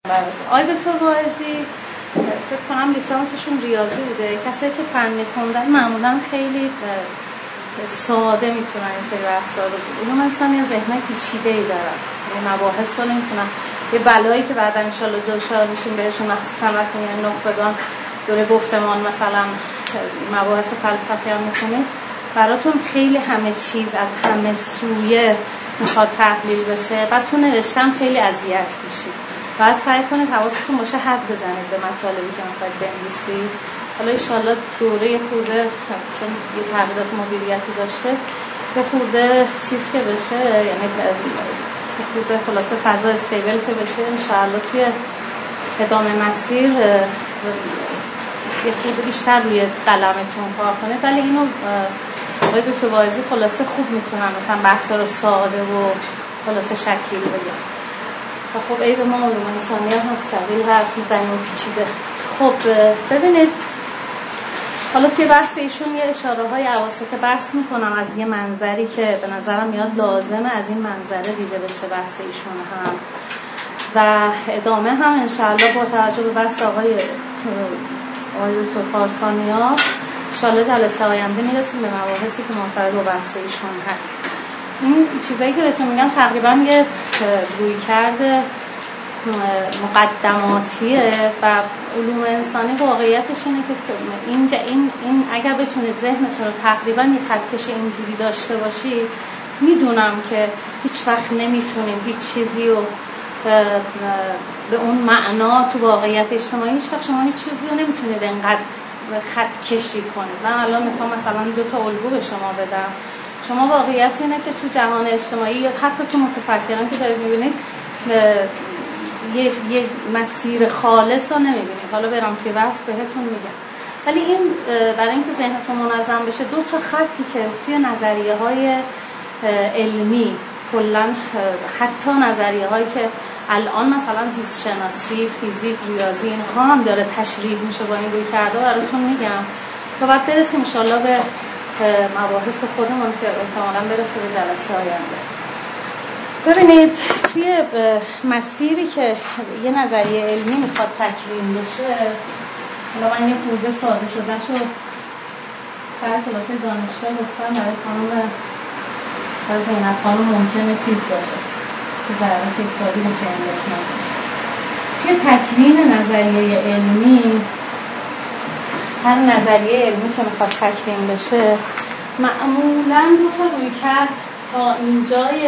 آقای دکتر واعظی فکر کنم لیسانسشون ریاضی بوده. کسایی که فنی خوندن معمولا خیلی ساده میتونن این سری بحثا رو اینو مثلا یه ذهن پیچیده‌ای دارن، یه مباحث رو نمیتونن، یه بلایی که بعدا ان شاءالله جلوشار میشیم بهشون، مخصوصا وقتی میان نخبگان دوره گفتمان مثلا مباحث فلسفی هم میخونیم، براتون خیلی همه چیز از همه سویه میخواد تحلیل بشه، بعد تو نوشتن خیلی اذیت میشید. بعد سعی کنید حواستون باشه حد بزنید به مطالبی که میخواید بنویسید. حالا ان شاءالله دوره خورده چون یه تغییرات مدیریتی داشته به خورده چیز که بشه، یعنی خورده خلاصه فضا استیبل که بشه، ان شاءالله توی ادامه مسیر یه خورده بیشتر روی قلمتون کار کنید. ولی اینو آقای دکتر واعظی خلاصه خوب میتونن مثلا بحثا رو ساده و خلاصه شکیل بگن. خب ای به ما علوم انسانیت هست سریع حرف میزنیم و پیچیده. خب ببینید حالا توی بحث ایشون یه اشاره های اواسط بحث میکنم از یه منظری که به نظرم میاد لازمه از این منظره دیده بشه بحث ایشون هم، و ادامه هم انشاءالله با توجه به بحث آقای دکتر پارسانیان انشاءالله جلسه آینده میرسیم به مباحثی که مرتبط با بحث ایشون هست. این چیزایی که بهتون میگم تقریبا یه رویکرد مقدماتیه و علوم انسانی واقعیتش اینه که این اگر بتونید ذهنتون رو تقریبا یه خطش اینجوری داشته باشید، میدونم که هیچ وقت نمیتونیم هیچ چیزی رو به اون معنا تو واقعیت اجتماعی هیچ وقت شما هیچ چیزی رو نمیتونید انقدر خط کشی کنید. من الان میخوام مثلا 2 تا الگو به شما بدم. شما واقعیت اینه که تو جهان اجتماعی یا حتی تو متفکران که دارید میبینید یه مسیر خالص رو نمیبینید. حالا برام توی بحث بهتون میگم. ولی این برای اینکه ذهنتون منظم بشه 2 تا خطی که توی نظریه های علمی کلا حتی نظریه هایی که الان مثلا زیست شناسی، فیزیک، ریاضی اینها هم داره تشریح میشه با این روی کرده براتون میگم تا بعد برسیم ان شاءالله به مباحث خودمون که احتمالاً برسه به جلسه آینده. ببینید توی مسیری که یه نظریه علمی میخواد تکوین بشه، حالا من یه خورده ساده شدهشو سر کلاس دانشگاه گفتم برای این خانم ممکنه چیز باشه که ضرورت تکراری بشه این قسمتش. توی تکوین نظریه علمی، هر نظریه علمی که میخواد تکوین بشه معمولاً 2 تا رویکرد تا اینجای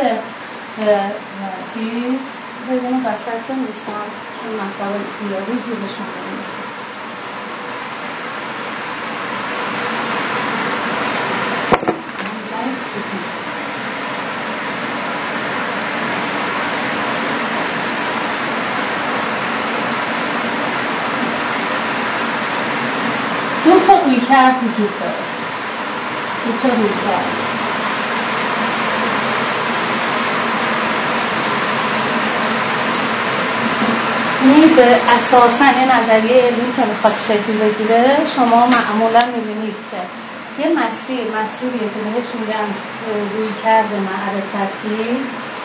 چیز زیدون بسط بنویسم چون مطلب سیاهی زیرشون بنویسم. دو تا رویکرد وجود داره. 2 تا رویکرد. یعنی به اساساً یه نظریه علمی که میخواد شکل بگیره شما معمولاً میبینید که یه مسیریه که بهش میگن رویکرد معرفتی،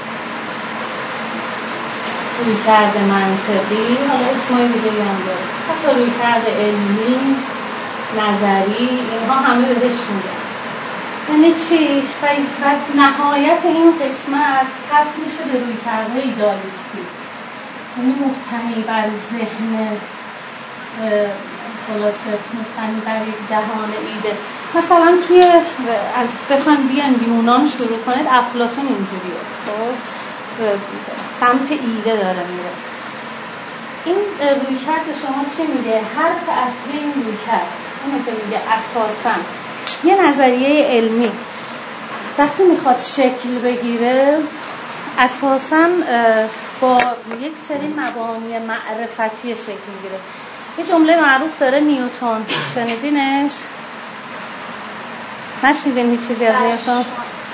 رویکرد منطقی، حالا اسمای دیگه هم داره، حتی رویکرد علمی، نظری، اینها همه بهش میگن. یعنی چی؟ و نهایت این قسمت ختم میشه به رویکردهای ایدالیستی، یعنی مبتنی بر ذهن خلاصه مبتنی بر یک جهان ایده. مثلا توی از بخوان بیان یونان شروع کنید، افلاطون اینجوریه، خب سمت ایده داره میره. این رویکرد به شما چی میگه؟ حرف اصلی این رویکرد اینه که میگه اساساً یه نظریه علمی وقتی میخواد شکل بگیره اساساً با یک سری مبانی معرفتی شکل میگیره. یه جمله معروف داره نیوتن، شنیدینش؟ نشنیدین هیچ چیزی از نیوتن؟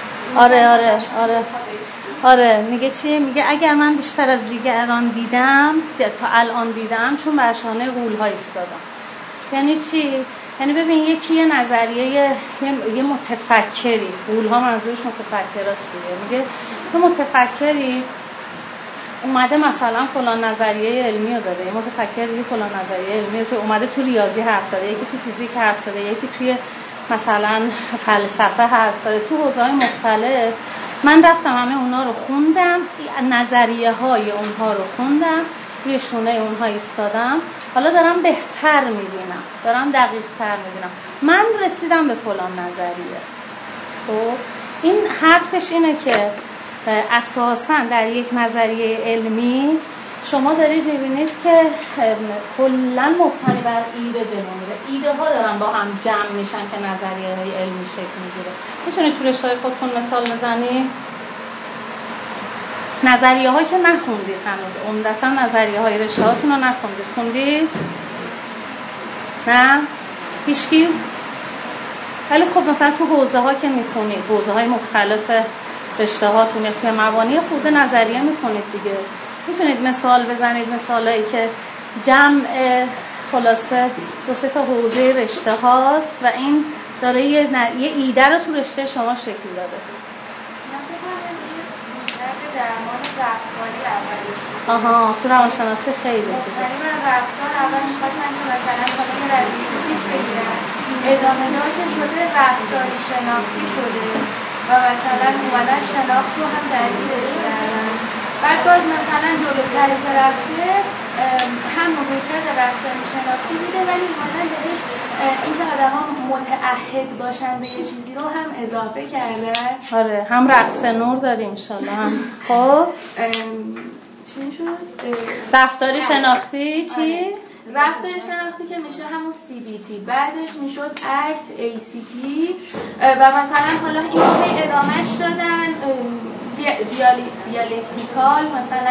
آره میگه چی؟ میگه اگر من بیشتر از دیگران دیدم تا الان دیدم چون بر شانه غول‌ها ایستادم. یعنی چی؟ یعنی ببین یکی یه نظریه یه متفکری، غول‌ها منظورش متفکراست دیگه، میگه یه متفکری اومده مثلا فلان نظریه علمی رو داره، متفکر دیگه فلان نظریه علمی رو اومده تو ریاضی حرف زده، یکی تو فیزیک حرف زده، یکی توی مثلا فلسفه حرف زده، تو حوزه‌های مختلف. من رفتم همه اونا رو خوندم، نظریه های اونها رو خوندم، روی شونه اونها ایستادم، حالا دارم بهتر میبینم، دارم دقیق تر میبینم، من رسیدم به فلان نظریه. خب این حرفش اینه که اساساً در یک نظریه علمی شما دارید میبینید که کلاً مبتنی بر ایده جلو میره، ایده ها دارن با هم جمع میشن که نظریه های علمی شکل میگیره. میتونید تو رشته خودتون مثال بزنید؟ نظریه هایی که نخوندید هنوز، عمدتاً نظریه های رشته هاتون رو نخوندید، خوندید؟ نه؟ هیچکی؟ ولی خب مثلا تو حوزه ها که میخونید، حوزه های مختلف رشته هاتون یا توی مبانی خورده نظریه میخونید دیگه، میتونید مثال بزنید، مثالایی که جمع خلاصه دو سه تا حوزه رشته هاست و این داره یه ایده رو تو رشته شما شکل داده. درمان رفتاری اولش. آها، تو روانشناسی خیلی چیزه. یعنی من رفتار اولش خواستم که مثلا خانم رویه پیش بگیرم، ادامه دار که شده رفتاری شناختی شده و مثلا اومدن شناخت رو هم درگیرش کردن. بعد باز مثلا جلوتری که رفته هم رویکرد رفتاری شناختی میده، ولی اومدن بهش اینکه آدم‌ها متعهد باشن به یه چیزی رو هم اضافه کرده. آره، هم رقص نور داریم انشالله هم. خب چی شد؟ رفتاری شناختی چی؟ آره. رفتاری شناختی که میشه همون CBT، بعدش میشد ACT ACT و مثلا حالا این که ادامهش دادن دیالکتیکال، مثلا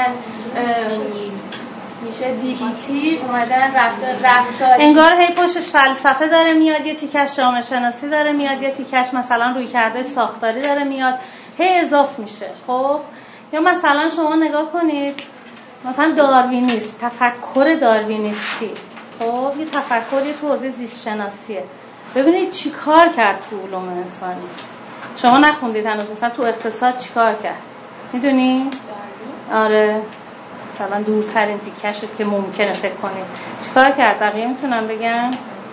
میشه DBT، اومدن رفتاری، انگار هی پشتش فلسفه داره میاد، یه تیکش جامعه شناسی داره میاد، یه تیکش مثلا روی کرده ساختاری داره میاد، هی اضاف میشه. خب یا مثلا شما نگاه کنید مثلا داروینیست، تفکر داروینیستی، خب یه تفکری تو حوزه زیست شناسیه، ببینید چی کار کرد تو علوم انسانی. شما نخوندید هنوز، مثلا تو اقتصاد چی کار کرد میدونی؟ آره مثلا دورترین تیکش که ممکنه فکر کنید چی کار کرد، بقیه میتونم بگم؟ این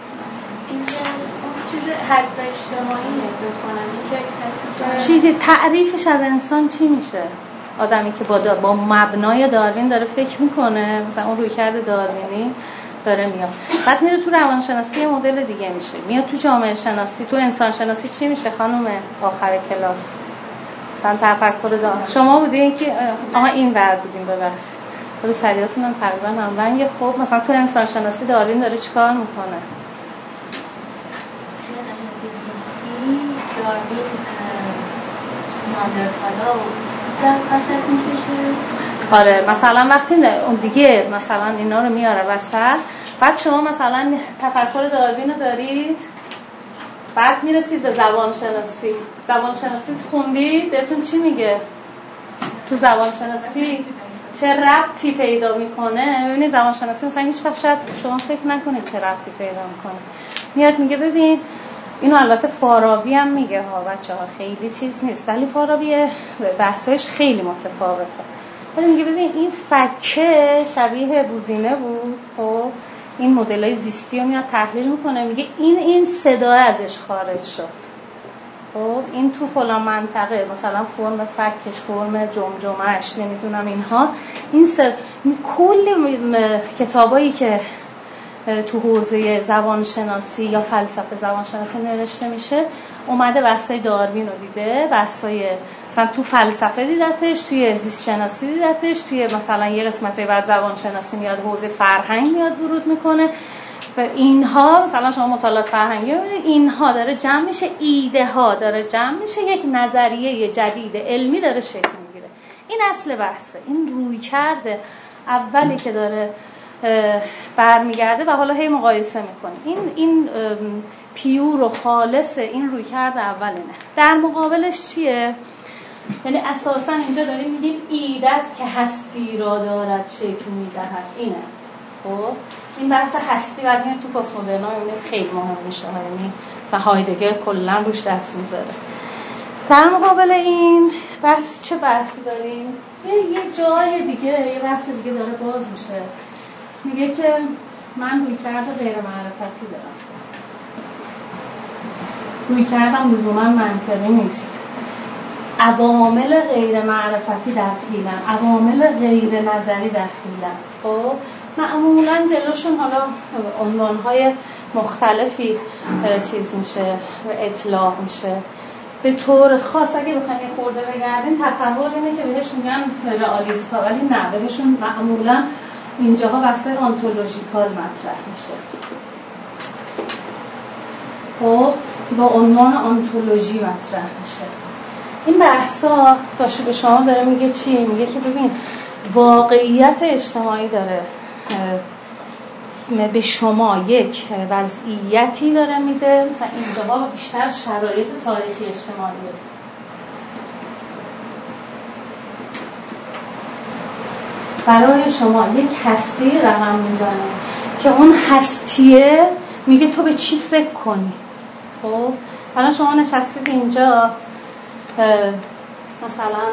چیز حسب اجتماعیه بکنم، چیزی تعریفش از انسان چی میشه؟ آدمی که با مبنای داروین داره فکر میکنه، مثلا اون رویکرد داروینی داره میاد، بعد میره تو روانشناسی مدل دیگه میشه، میاد تو جامعه شناسی، تو انسان شناسی چی میشه خانم آخر کلاس؟ مثلا تفکر داروین شما بودین که این ور بودین، ببخشید رو سریعتون هم تقریبا هم رنگ. خب مثلا تو انسان شناسی داروین داره چیکار میکنه؟ داروین ناندرتالا در وسط میکشه. آره مثلا وقتی اون دیگه مثلا اینا رو میاره وسط، بعد شما مثلا تفکر داروین رو دارید، بعد میرسید به زبانشناسی. زبانشناسی خوندید؟ بهتون چی میگه؟ تو زبانشناسی چه ربطی پیدا میکنه؟ ببینید زبانشناسی مثلا هیچ وقت شاید شما فکر نکنید چه ربطی پیدا میکنه، میاد میگه ببین اینو البته فارابی هم میگه ها بچه‌ها، خیلی چیز نیست ولی فارابی بحثش خیلی متفاوته، ولی میگه ببین این فکه شبیه بوزینه بود، خب این مدلای زیستی رو میاد تحلیل میکنه، میگه این صدا ازش خارج شد، خب این تو فلان منطقه مثلا فرم فکش، فرم جمجمهش، نمیدونم اینها، این کل کتابایی که تو حوزه زبانشناسی یا فلسفه زبانشناسی نوشته میشه اومده بحثای داروین رو دیده، بحثای مثلا تو فلسفه دیدتش، توی زیست شناسی دیدتش، توی مثلا یه قسمتی بعد زبانشناسی میاد حوزه فرهنگ میاد ورود میکنه و اینها مثلا شما مطالعات فرهنگی ببینید اینها داره جمع میشه، ایده ها داره جمع میشه، یک نظریه جدید علمی داره شکل میگیره. این اصل بحثه، این روی کرده اولی که داره برمیگرده و حالا هی مقایسه میکنیم. این پیور و خالص این روی کرده اولینه. در مقابلش چیه؟ یعنی اساسا اینجا داریم میگیم ایده است که هستی را دارد شکل میدهد. اینه. خب این بحث هستی بعد میاد تو پست مدرن خیلی مهم میشه، یعنی مثلا هایدگر کلا روش دست میذاره. در مقابل این بحث چه بحثی داریم؟ یه جای دیگه، یه بحث دیگه داره باز میشه. میگه که من رویکرد غیر معرفتی دارم. رویکردم لزوما منطقی نیست. عوامل غیر معرفتی دخیلن، عوامل غیر نظری دخیلن. خب معمولا جلوشون حالا عنوانهای مختلفی چیز میشه و اطلاق میشه. به طور خاص اگه بخواید یه خورده بگردین تصور اینه که بهش میگن رئالیستا، ولی نه، بهشون معمولا اینجاها بحث آنتولوژیکال مطرح میشه. خب با عنوان آنتولوژی مطرح میشه. این بحثا باشه به شما داره میگه چی؟ میگه که ببین واقعیت اجتماعی داره به شما یک وضعیتی داره میده، مثلا اینجاها بیشتر شرایط تاریخی اجتماعیه. برای شما یک هستی رقم میزنه که اون هستیه میگه تو به چی فکر کنی. خب الان شما نشستید اینجا، مثلا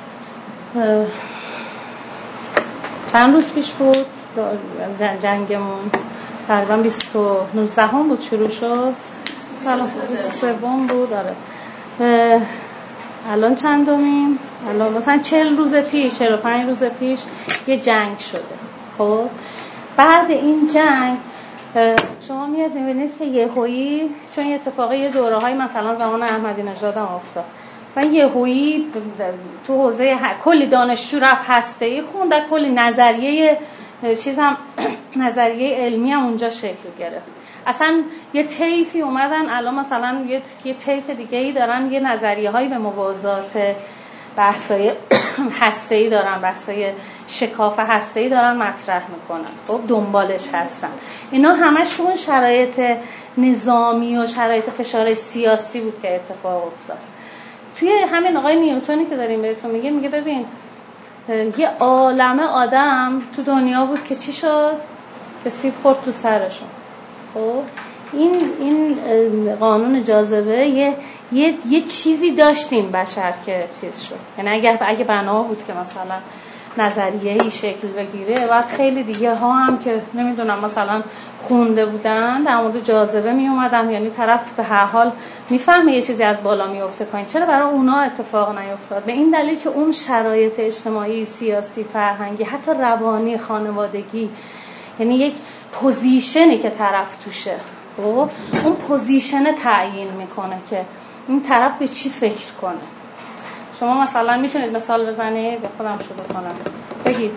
چند روز پیش بود جنگمون، تقریبا 19 بود شروع شد، الان 23 بود. داره الان چندمیم؟ الان مثلا 40 روز پیش 45 روز پیش یه جنگ شده. خب بعد این جنگ شما میاد میبینید که یهویی، چون یه اتفاقی یه دوره‌های مثلا زمان احمدی نژاد هم افتاد، مثلا یهویی تو حوزه کلی دانشجو رفت هسته‌ای خوند و کلی نظریه چیزم نظریه علمی هم اونجا شکل گرفت. اصلا یه طیفی اومدن الان مثلا یه طیف دیگه‌ای دارن یه نظریه‌هایی به موازات بحث‌های هسته‌ای دارن، بحث‌های شکاف هسته‌ای دارن مطرح میکنن. خب دنبالش هستن. اینا همش تو اون شرایط نظامی و شرایط فشار سیاسی بود که اتفاق افتاد. توی همین آقای نیوتنی که داریم بهتون میگه ببین یه عالمه آدم تو دنیا بود که چی شد؟ که سیب خورد تو سرشون. خب این قانون جاذبه یه چیزی داشتیم بشر که چیز شد. یعنی اگه بنا بود که مثلا نظریه‌ای شکل بگیره، بعد خیلی دیگه ها هم که نمیدونم مثلا خونده بودن در مورد جاذبه می اومدن، یعنی طرف به هر حال میفهمه یه چیزی از بالا میفته پایین، چرا برای اونا اتفاق نیفتاد؟ به این دلیل که اون شرایط اجتماعی، سیاسی، فرهنگی، حتی روانی، خانوادگی، یعنی یک پوزیشنی که طرف توشه، خب اون پوزیشن تعیین میکنه که این طرف به چی فکر کنه. شما مثلا میتونید مثال بزنید؟ به خودم شروع کنم. بگید.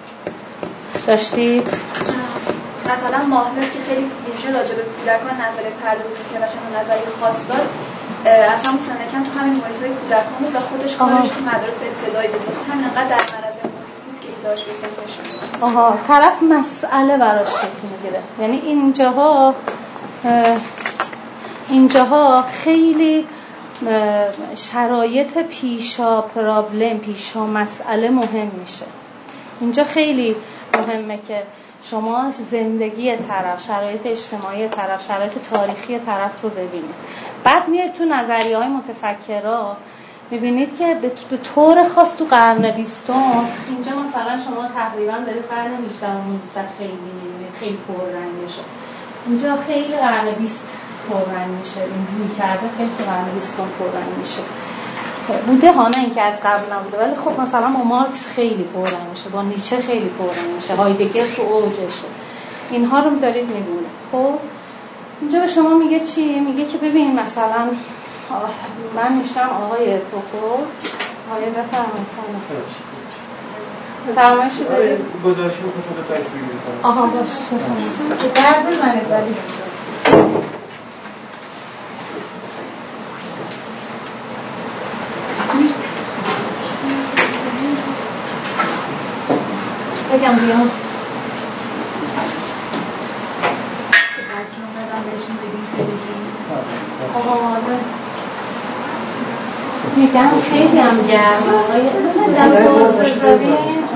داشتید؟ مثلا ماهمیر که خیلی ویژه راجع به کودکان نظریه پردازی که مثلا نظریه خاص داد، از همون سنه کم تو همین محیط‌های کودکان بود و خودش کارش تو مدارس ابتدایی بود. مثلا همین انقدر در معرض بود که این داشت به ذهنش میاد. طرف مسئله براش شکل میگیره. یعنی اینجاها خیلی شرایط پیشا پرابلم، پیشا مسئله مهم میشه. اینجا خیلی مهمه که شما زندگی طرف، شرایط اجتماعی طرف، شرایط تاریخی طرف رو ببینید. بعد میاد تو نظریه‌های متفکرا میبینید که به طور خاص تو قرن 20 اینجا مثلا شما تقریبا دارید قرن 18 و 19 خیلی پررنگ شد. اینجا خیلی قرن 20 پررنگ میشه، این روی کرده خیلی قرن 20 پررنگ میشه. بوده ها، نه اینکه از قبل نبوده، ولی خب مثلا با مارکس خیلی پررنگ میشه، با نیچه خیلی پررنگ میشه، هایدگر تو اوجشه. اینها رو دارید میبینید. خب اینجا به شما میگه چی؟ میگه که ببین مثلا من میشم آقای فوکو، آقای بفرمایید فرمایش دارید؟ گزارشی رو خواستم به تاییس بگیرید. آها باشه درد بزنید. ولی بگم بیام میگم خیلی هم گرم آقای در باز بذارین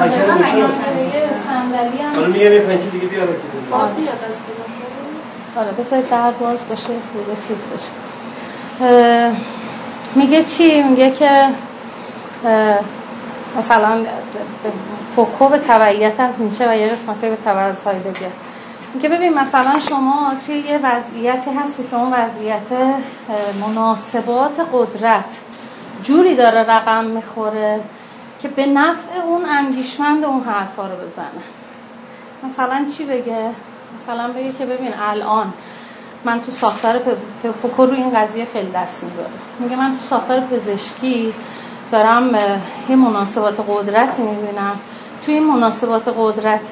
صندلی هم حالا میگم یه پنکی دیگه بیاره که بیاد از حالا بذارید در باز باشه خوبه چیز بشه. میگه چی؟ میگه که مثلا فوکو به تبعیت از نیچه و یه قسمتی به تبع از هایدگر میگه ببین مثلا شما توی یه وضعیتی هستی که اون وضعیت مناسبات قدرت جوری داره رقم میخوره که به نفع اون اندیشمند اون حرفا رو بزنه. مثلا چی بگه؟ مثلا بگه که ببین الان من تو ساختار فوکو روی این قضیه خیلی دست میذاره. میگه من تو ساختار پزشکی دارم یه مناسبات قدرتی میبینم. توی این مناسبات قدرت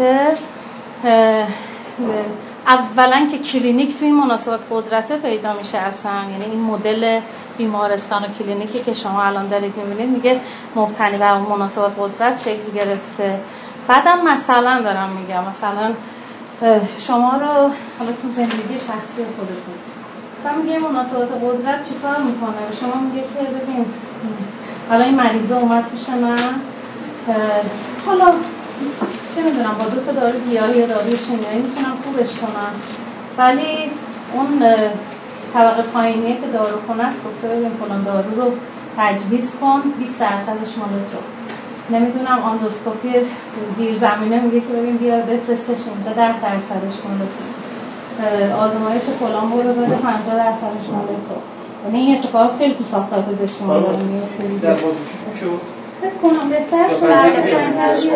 اولا که کلینیک توی این مناسبات قدرت پیدا میشه اصلا، یعنی این مدل بیمارستان و کلینیکی که شما الان دارید میبینید میگه مبتنی بر مناسبات قدرت شکل گرفته. بعدم مثلا دارم میگم مثلا شما رو حالا تو زندگی شخصی خودتون مثلا میگه مناسبات قدرت چیکار میکنه؟ شما میگه که ببین حالا این مریضه اومد پیش من، حالا چه میدونم با 2 تا دارو گیاهی یا داروی شیمیایی میتونم خوبش کنم، ولی اون طبقه پایینیه که داروخونه است گفته ببین فلان دارو رو تجویز کن 20%ش مال تو. نمیدونم اندوسکوپی زیرزمینه میگه که ببین بیا بفرستش اینجا 10%ش مال تو. آزمایش فلان برو بده 50%ش مال تو. یعنی این اتفاق خیلی تو ساختار پزشکی ما داره میفته. در بازوش شو فکر کنم بهتر شد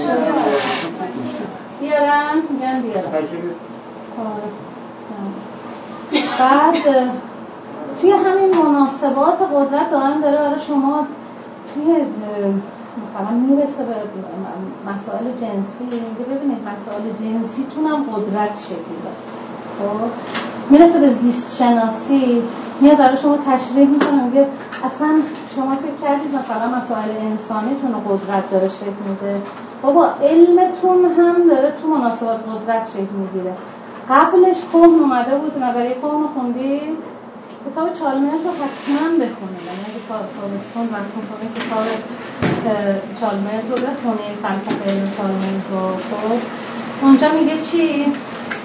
بیارم میگن بیارم. بعد توی همین مناسبات قدرت داره برای شما توی مثلا میرسه به مسائل جنسی، میگه ببینید مسائل جنسیتون هم قدرت شکل داره. خب میرسه به زیست شناسی، میاد برای شما تشریح میکنه، میگه اصلا شما فکر کردید مثلا مسائل انسانیتون رو قدرت داره شکل میده؟ بابا علمتون هم داره تو مناسبات قدرت شکل میگیره. قبلش کهن اومده بود، نظریه کهن رو خوندید؟ کتاب چالمرز رو حتما بخونید، یعنی اگه تابستون وقت میکنید کتاب چالمرز رو بخونید، فلسفه علم چالمرز رو. خب اونجا میگه چی؟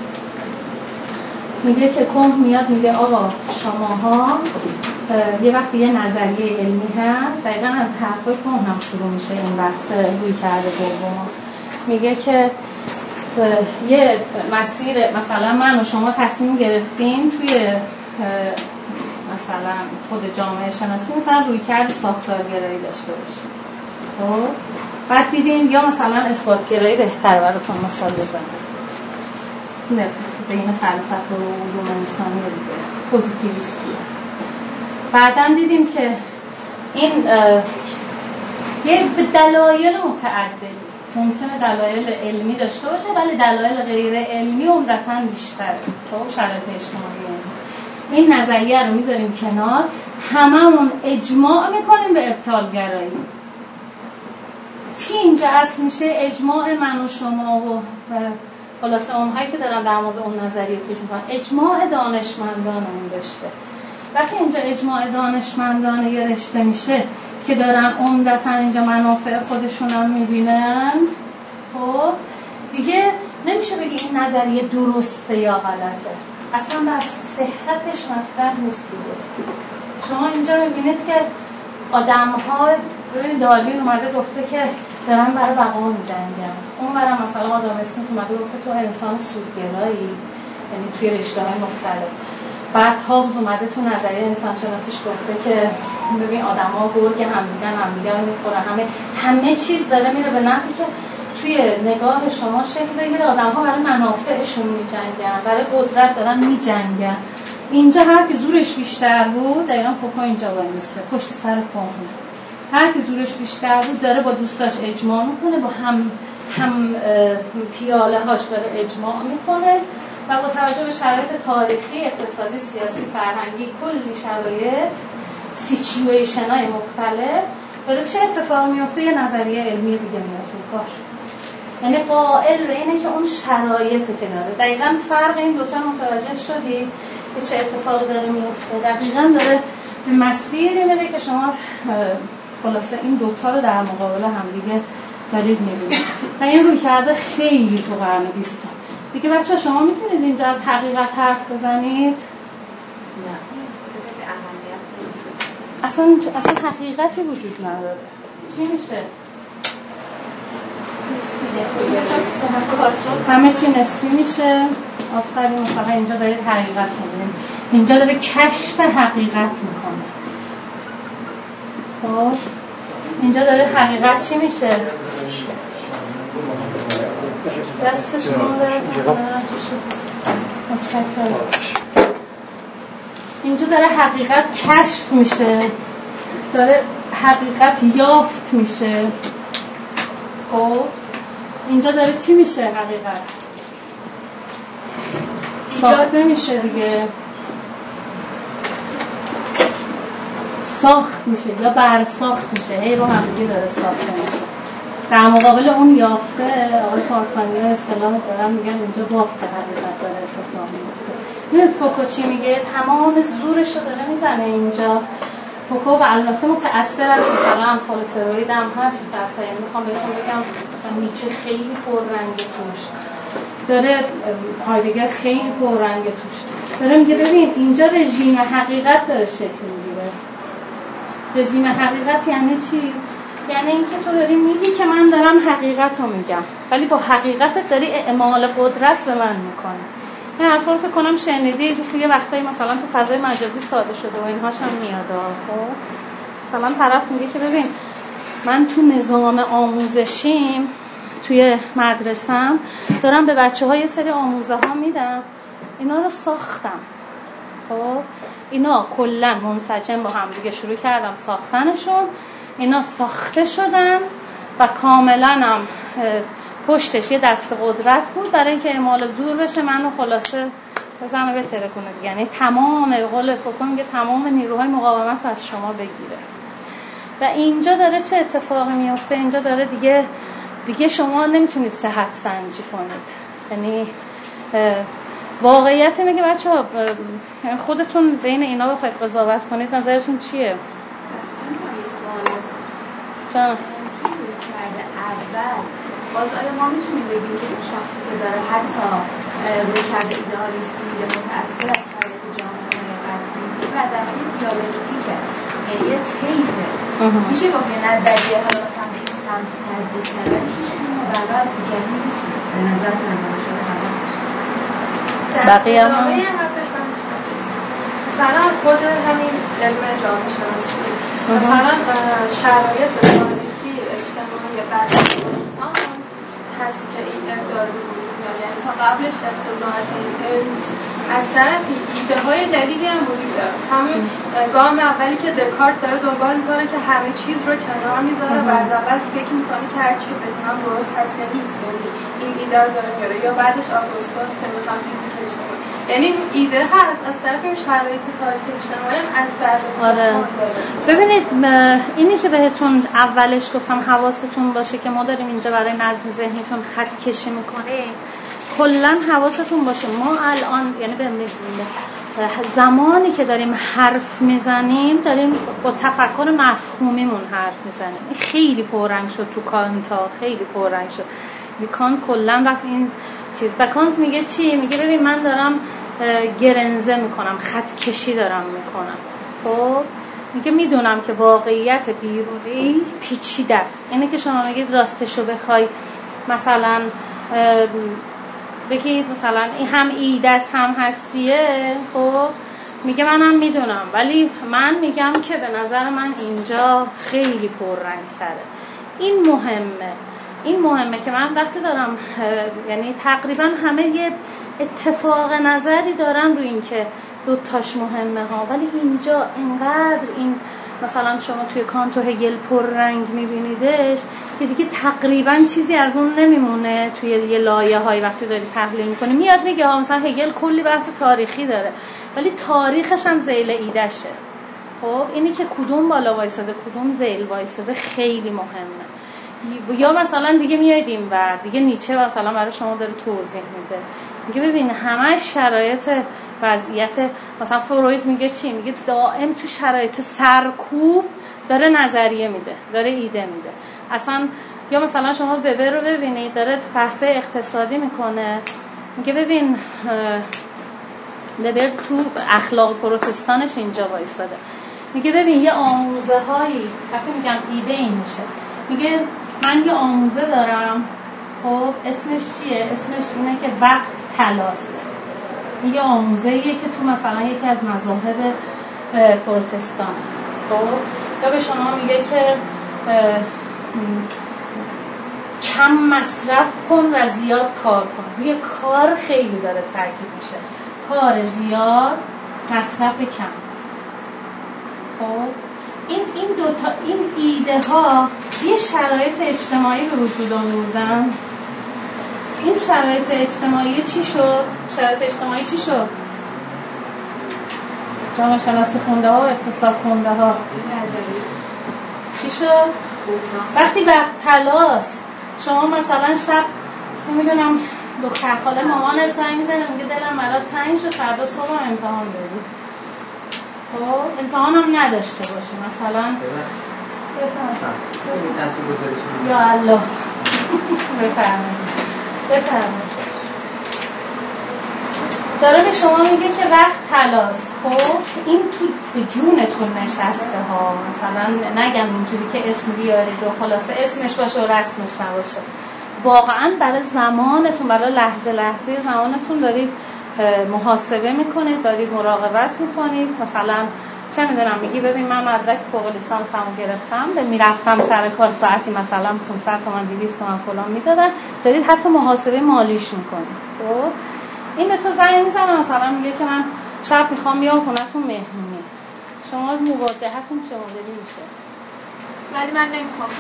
میگه که کهن میاد میگه آقا شماها یه وقتی یه نظریه علمی هست، دقیقا از حرفای کهن هم شروع میشه این بحث روی کرده دوم. میگه که یه مسیر مثلا من و شما تصمیم گرفتیم توی مثلا خود جامعه شناسی مثلا روی کرد ساختارگرایی داشته باشیم. خب بعد دیدیم یا مثلا اثباتگرایی بهتر براتون مثال بزنم. نه بین فلسفه و علوم انسانی دیگه پوزیتیویستی. بعداً دیدیم که این یه به دلایل متعددی ممکنه دلایل علمی داشته باشه ولی دلایل غیر علمی عمدتاً بیشتره. خب شرایط اجتماعی این نظریه رو میذاریم کنار، هممون اجماع میکنیم به ابطالگرایی. چی اینجا اصل میشه؟ اجماع من و شما و خلاصه اونهایی که دارن در مورد اون نظریه فکر میکنن، اجماع دانشمندان اون رشته. وقتی اینجا اجماع دانشمندان یه رشته میشه که دارن عمدتاً اینجا منافع خودشون هم میبینن، خب دیگه نمیشه بگی این نظریه درسته یا غلطه، اصلا بحث صحتش مطرح نیست دیگه. شما اینجا میبینید که آدم‌ها روی داروین اومده گفته که دارن برای بقا می‌جنگن، اون برای مثلا آدم اسمیت اومده گفته تو انسان سودگرایی، یعنی توی رشته‌های مختلف. بعد هابز اومده تو نظریه انسان شناسیش گفته که ببین آدم‌ها گرگ همدیگر رو می‌خورن، همه چیز داره میره به نفعی که توی نگاه شما شکل بگیره آدم‌ها برای منافعشون می‌جنگن، برای قدرت دارن می‌جنگن. اینجا هر کی زورش بیشتر بود، دقیقاً فوکو اینجا وای میسته پشت سر کهن. هر کی زورش بیشتر بود داره با دوستاش اجماع میکنه، با هم پیاله هاش داره اجماع میکنه و با توجه به شرایط تاریخی، اقتصادی، سیاسی، فرهنگی، کلی شرایط، سیچویشن‌های مختلف داره چه اتفاقی میفته، یه نظریه علمی دیگه میاد رو کار. یعنی قائل به اینه که اون شرایطی که داره، دقیقاً فرق این دوتا متوجه شدی که چه اتفاقی داره میفته، دقیقاً داره به مسیری میره که شما خلاصه این دوتا رو در مقابل هم دیگه دارید میبینید. و این روی کرده خیلی تو قرن 20 دیگه. بچه ها شما میتونید اینجا از حقیقت حرف بزنید؟ نه اصلا حقیقتی وجود نداره. چی میشه؟ همه چی نسبی میشه. آفرین. مثلا اینجا دارید حقیقت می‌بینید، اینجا داره کشف حقیقت میکنه. خب اینجا داره حقیقت چی میشه؟ دستش اینجا داره حقیقت کشف میشه، داره حقیقت یافت میشه. خب اینجا داره چی میشه؟ حقیقت ساخته میشه دیگه، ساخت میشه یا برساخت میشه، هی رو همدیگه داره ساخته میشه. در مقابل اون یافته آقای پارسانی ها اصطلاح دارن میگن اینجا بافت حقیقت داره اتفاق میفته. میدونید فوکو چی میگه؟ تمام زورش رو داره میزنه اینجا. فوکو و البته متأثر از مثلا امثال فروید هم هست متأثر. یعنی میخوام بهتون بگم مثلا نیچه خیلی پررنگ توش داره، هایدگر خیلی پررنگ توش داره. میگه ببین اینجا رژیم حقیقت داره شکل میگیره. رژیم حقیقت یعنی چی؟ یعنی اینکه تو داری میگی که من دارم حقیقت رو میگم، ولی با حقیقتت داری اعمال قدرت به من میکنی. این حرفا رو فکر کنم شنیدی توی وقتایی مثلا تو فضای مجازی ساده شده و اینهاش هم میاد. خب مثلا طرف میگه که ببین من تو نظام آموزشیم توی مدرسه‌ام دارم به بچه‌ها یه سری آموزه ها میدم، اینا رو ساختم. خب اینا کلا منسجم با هم دیگه شروع کردم ساختنشون، اینا ساخته شدن و کاملا هم پشتش یه دست قدرت بود برای اینکه اعمال زور بشه منو خلاصه بزنه بتره کنه دیگه. یعنی تمام قول فوکو میگه تمام نیروهای مقاومت رو از شما بگیره. و اینجا داره چه اتفاقی میفته؟ اینجا داره دیگه شما نمیتونید صحت سنجی کنید. یعنی واقعیت اینه که بچه‌ها خودتون بین اینا بخواید قضاوت کنید نظرتون چیه؟ اول باز آیا ما میتونیم بگیم که اون شخصی که داره حتی رویکرد ایدئالیستی میده متأثر از شرایط جامعه قطعی نیست و از عملی دیالکتیکه، یعنی یه طیفه میشه گفت یه نظریه حالا مثلا به این سمت نزدیک ولی هیچ مبرا از دیگری نیست به نظر من شده حواس باشه. بقیه هم مثلا خود همین علم جامعه شناسی مثلا شرایط تاریخی اجتماعی بعضی انسان هست که این علم داره به وجود میاد، یعنی تا قبلش افتضاحات این علم نیست. از طرفی ایده های جدیدی هم وجود داره. همون گام اولی که دکارت داره دنبال میکنه که همه چیز رو کنار میذاره و از اول فکر میکنه که هر چی بدونم درست هست یا نیست، یعنی این ایده رو داره میاره. یا بعدش آگوستو که مثلا فیزیک اجتماعی، یعنی این ایده هست از طرف شرایط تاریخ اجتماعی از بعد ببینید اینی که بهتون اولش گفتم حواستون باشه که ما داریم اینجا برای نظم ذهنیتون خط کشی میکنیم، کلا حواستون باشه ما الان یعنی به زمانی که داریم حرف میزنیم داریم با تفکر مفهومیمون حرف میزنیم. این خیلی پررنگ شد تو کانتا، خیلی پررنگ شد. کانت کلا رفت این چیز و کانت میگه چی؟ میگه ببین من دارم گرنزه میکنم، خط کشی دارم میکنم. خب میگه میدونم که واقعیت بیرونی پیچیده است. اینه که شما میگید راستشو بخوای مثلا بگید مثلا این هم ایده است هم هستیه، خب میگه منم میدونم ولی من میگم که به نظر من اینجا خیلی پررنگ تره. این مهمه که من وقتی دارم یعنی تقریبا همه یه اتفاق نظری دارن روی این که دوتاش مهمه ها، ولی اینجا اینقدر این مثلا شما توی کانت و هگل پررنگ میبینیدش که دیگه تقریبا چیزی از اون نمیمونه توی یه لایه های. وقتی داری تحلیل میکنی میاد میگه ها مثلا هگل کلی بحث تاریخی داره ولی تاریخش هم ذیل ایدهشه. خب اینی که کدوم بالا وایساده کدوم ذیل وایساده خیلی مهمه. یا مثلا دیگه میاد این ور دیگه نیچه مثلا برای شما داره توضیح میده، میگه ببین همه شرایط وضعیت مثلا فروید میگه چی؟ میگه دائم تو شرایط سرکوب داره نظریه میده، داره ایده میده. اصلا یا مثلا شما وبر رو ببینید داره بحث اقتصادی میکنه، میگه ببین وبر تو اخلاق پروتستانش اینجا وایساده، میگه ببین یه آموزه هایی وقتی میگم ایده این میشه، میگه من یه آموزه دارم خب اسمش چیه؟ اسمش اینه که وقت طلاست. یه آموزه‌ایه که تو مثلا یکی از مذاهب پروتستان، خب یا به شما میگه که کم مصرف کن و زیاد کار کن. روی کار خیلی داره تاکید میشه، کار زیاد، مصرف کم. خب این دوتا این ایده ها یه شرایط اجتماعی به وجود آوردن. این شرایط اجتماعی چی شد؟ شرایط اجتماعی چی شد؟ جامعه شناسی خونده ها، اقتصاد خونده ها چی شد؟ وقتی وقت طلاست، شما مثلا شب نمیدونم دختر خاله مامانت زنگ میزنه میگه دلم برات تنگ شد فردا صبح امتحان بدید. خب امتحانم نداشته باشه مثلا یا الله بفرمایید داره به شما میگه که وقت طلاست. خب این تو به جونتون نشسته ها، مثلا نگم اینجوری که اسم بیارید و خلاصه اسمش باشه و رسمش نباشه. واقعا برای زمانتون، برای لحظه لحظه زمانتون دارید محاسبه میکنید، دارید مراقبت میکنید. مثلا چه میدونم میگی ببین من مدرک فوق لیسانسمو گرفتم، میرفتم سر کار ساعتی مثلا 500 تومان 200 تومان فلان میدادن، دارید حتی محاسبه مالیش میکنید. خب این به تو زنگ میزنه مثلا میگه که من شب میخوام بیام خونه‌تون مهمونی، شما مواجهتون چه مدلی میشه؟ ولی من نمیخوام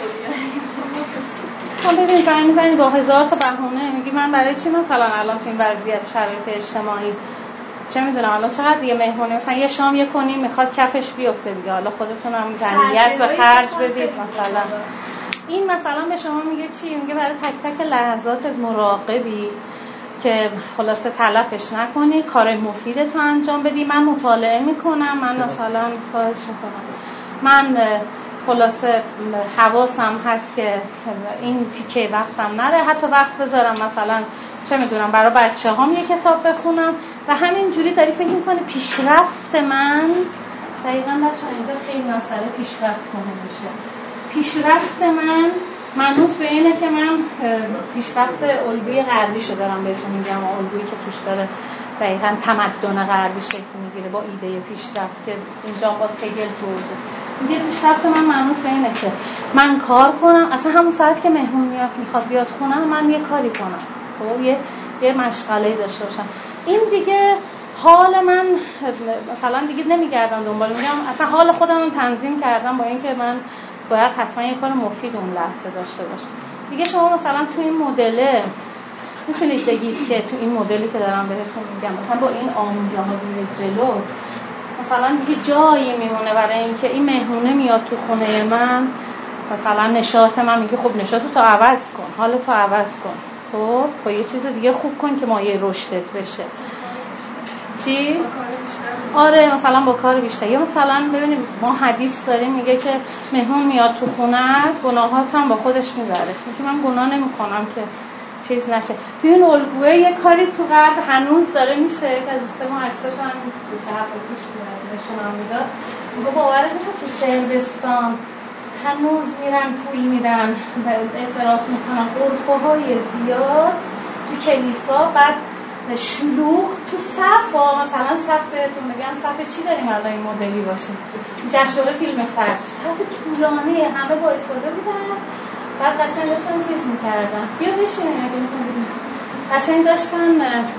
خب ببین زنگ میزنی با 1000 تا بهونه، میگی من برای چی مثلا الان تو این وضعیت شرایط اجتماعی چه میدونم الان چقدر دیگه مهمونی مثلا یه شام یه کنیم میخواد کفش بیفته دیگه، حالا خودتون هم زنیت به خرج بدید مثلا. این مثلا به شما میگه چی؟ میگه برای تک تک لحظات مراقبی که خلاصه تلفش نکنی، کار مفیدتو انجام بدی. من مطالعه میکنم، من مثلا خواهش میکنم، من خلاصه حواسم هست که این تیکه وقتم نره، حتی وقت بذارم مثلا چه میدونم برای بچه‌هام یه کتاب بخونم و همین جوری داری فکر می‌کنی پیشرفت من. دقیقاً بچه‌ها اینجا خیلی مسئله پیشرفت مهم میشه. پیشرفت من منوط به اینه که من پیشرفت الگوی غربیشو دارم بهتون میگم، الگویی که توش داره دقیقاً تمدن غربی شکل میگیره با ایده پیشرفت که اینجا باز هگل توضیح میگه. پیشرفت من منوط به اینه که من کار کنم، اصلا همون ساعت که مهمون میخواد بیاد خونم من یه کاری کنم، خب یه مشغله‌ای داشته باشم. این دیگه حال من مثلا دیگه نمیگردم دنبال، میگم اصلا حال خودم رو تنظیم کردم با اینکه من باید حتما یه کار مفید اون لحظه داشته باشم. دیگه شما مثلا تو این مدل میتونید بگید که تو این مدلی که دارم بهتون میگم مثلا با این آموزه ها میره جلو، مثلا دیگه جایی میمونه برای اینکه این مهمونه میاد تو خونه من، مثلا نشاط من میگه خب نشاطو تو عوض کن، حالتو عوض کن، خب با یه چیز دیگه خوب کن که مایه رشدت بشه. چی؟ آره مثلا با کار بیشتر. یا مثلا ببینید ما حدیث داریم میگه که مهمون میاد تو خونه گناهات هم با خودش میبره، میگه من گناه نمیکنم که چیز نشه. تو این الگوه یه کاری تو غرب هنوز داره میشه که از استما عکساش هم دو سه هفته پیش نشونم میداد، میگه باورت میشه تو صربستان هنوز میرن پول میدن، اعتراف میکنن غرفه‌های زیاد تو کلیسا، بعد شلوغ تو صف ها، مثلا صف بهتون بگم صف چی داریم الان این مدلی باشه جشنواره فیلم فجر، صف طولانی همه با ایستاده بودن، بعد قشنگ داشتن چیز میکردن. بیا بشینیم اگه میخوام قشنگ داشتن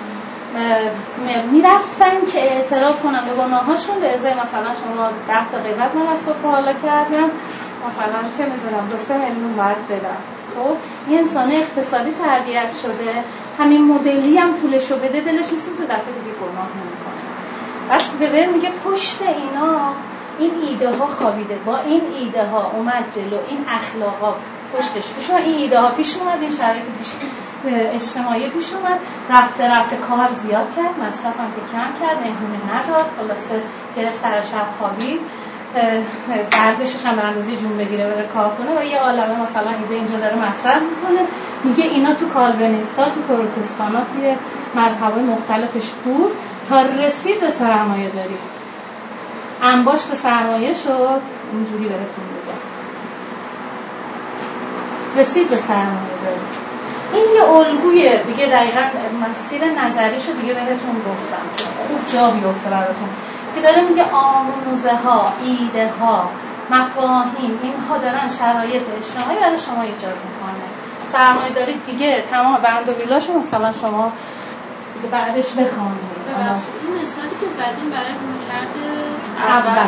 میرفتن که اعتراف کنن به گناهاشون، به ازای مثلا شما 10 تا غیبت من از صبح حالا کردم مثلا چه میدونم 2-3 میلیون باید بدم. خب این انسان اقتصادی تربیت شده، همین مدلی هم پولشو بده دلش میسوزه، دفعه دیگه گناه نمیکنه. بعد ببین میگه پشت اینا این ایده ها خوابیده، با این ایده ها اومد جلو، این اخلاقا پشتش پیش اومد، این ایده ها پیش اومد، این شرایط پیش اجتماعی پیش اومد، رفته کار زیاد کرد، مصرف هم که کم کرد، مهمونه نداد، خلاصه گرفت سر شب خوابید، ورزشش هم به اندازه جون بگیره بره کار کنه و یه عالمه مثلا ایده اینجا داره مطرح میکنه. میگه اینا تو کالوینیستا، تو پروتستانا، توی مذهب‌های مختلفش بود تا رسید به سرمایه داری. انباشت سرمایه شد، اینجوری بهتون بگم رسید به سرمایه داری. این یه الگوی دیگه، دقیقاً مسیر نظریشو دیگه بهتون گفتم که خوب جا بیفته براتون، که داره میگه آموزه ها، ایده ها، مفاهیم، اینها دارن شرایط اجتماعی برای شما ایجاد میکنه. سرمایه دارید دیگه تمام بند و بیلاشو مثلا شما دیگه بعدش بخوانید. ببخشید این مثالی که زدیم برای رویکرد اول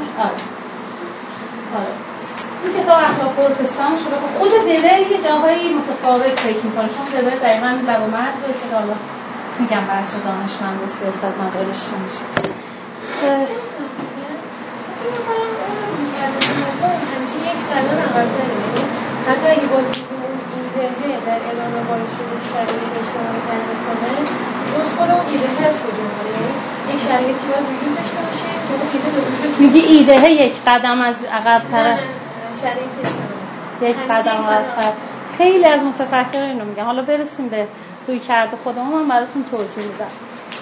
این کتاب اخلاق پروتستان شده خود دله یه جاهایی متفاوت فکر میکنه، چون دله دقیقاً لب و مرز بایسته. حالا میگم بحث دانشمند و سیاست مدارش چی میشه. همیشه یک قدم عقب داره، حتی اگه بازی اون ایده در ادامه باعث شده که شرایط اجتماعی تغییر کنه، باز خود اون ایده از کجا میاد؟ یعنی یک شرایطی باید وجود داشته باشه که اون ایده به وجود میگی ایده یک قدم از عقب تره، شرایط اجتماعی یک قدم عقب. خیلی از متفکران اینو میگن. حالا برسیم به روی کرده خودمون، من براتون توضیح میدم.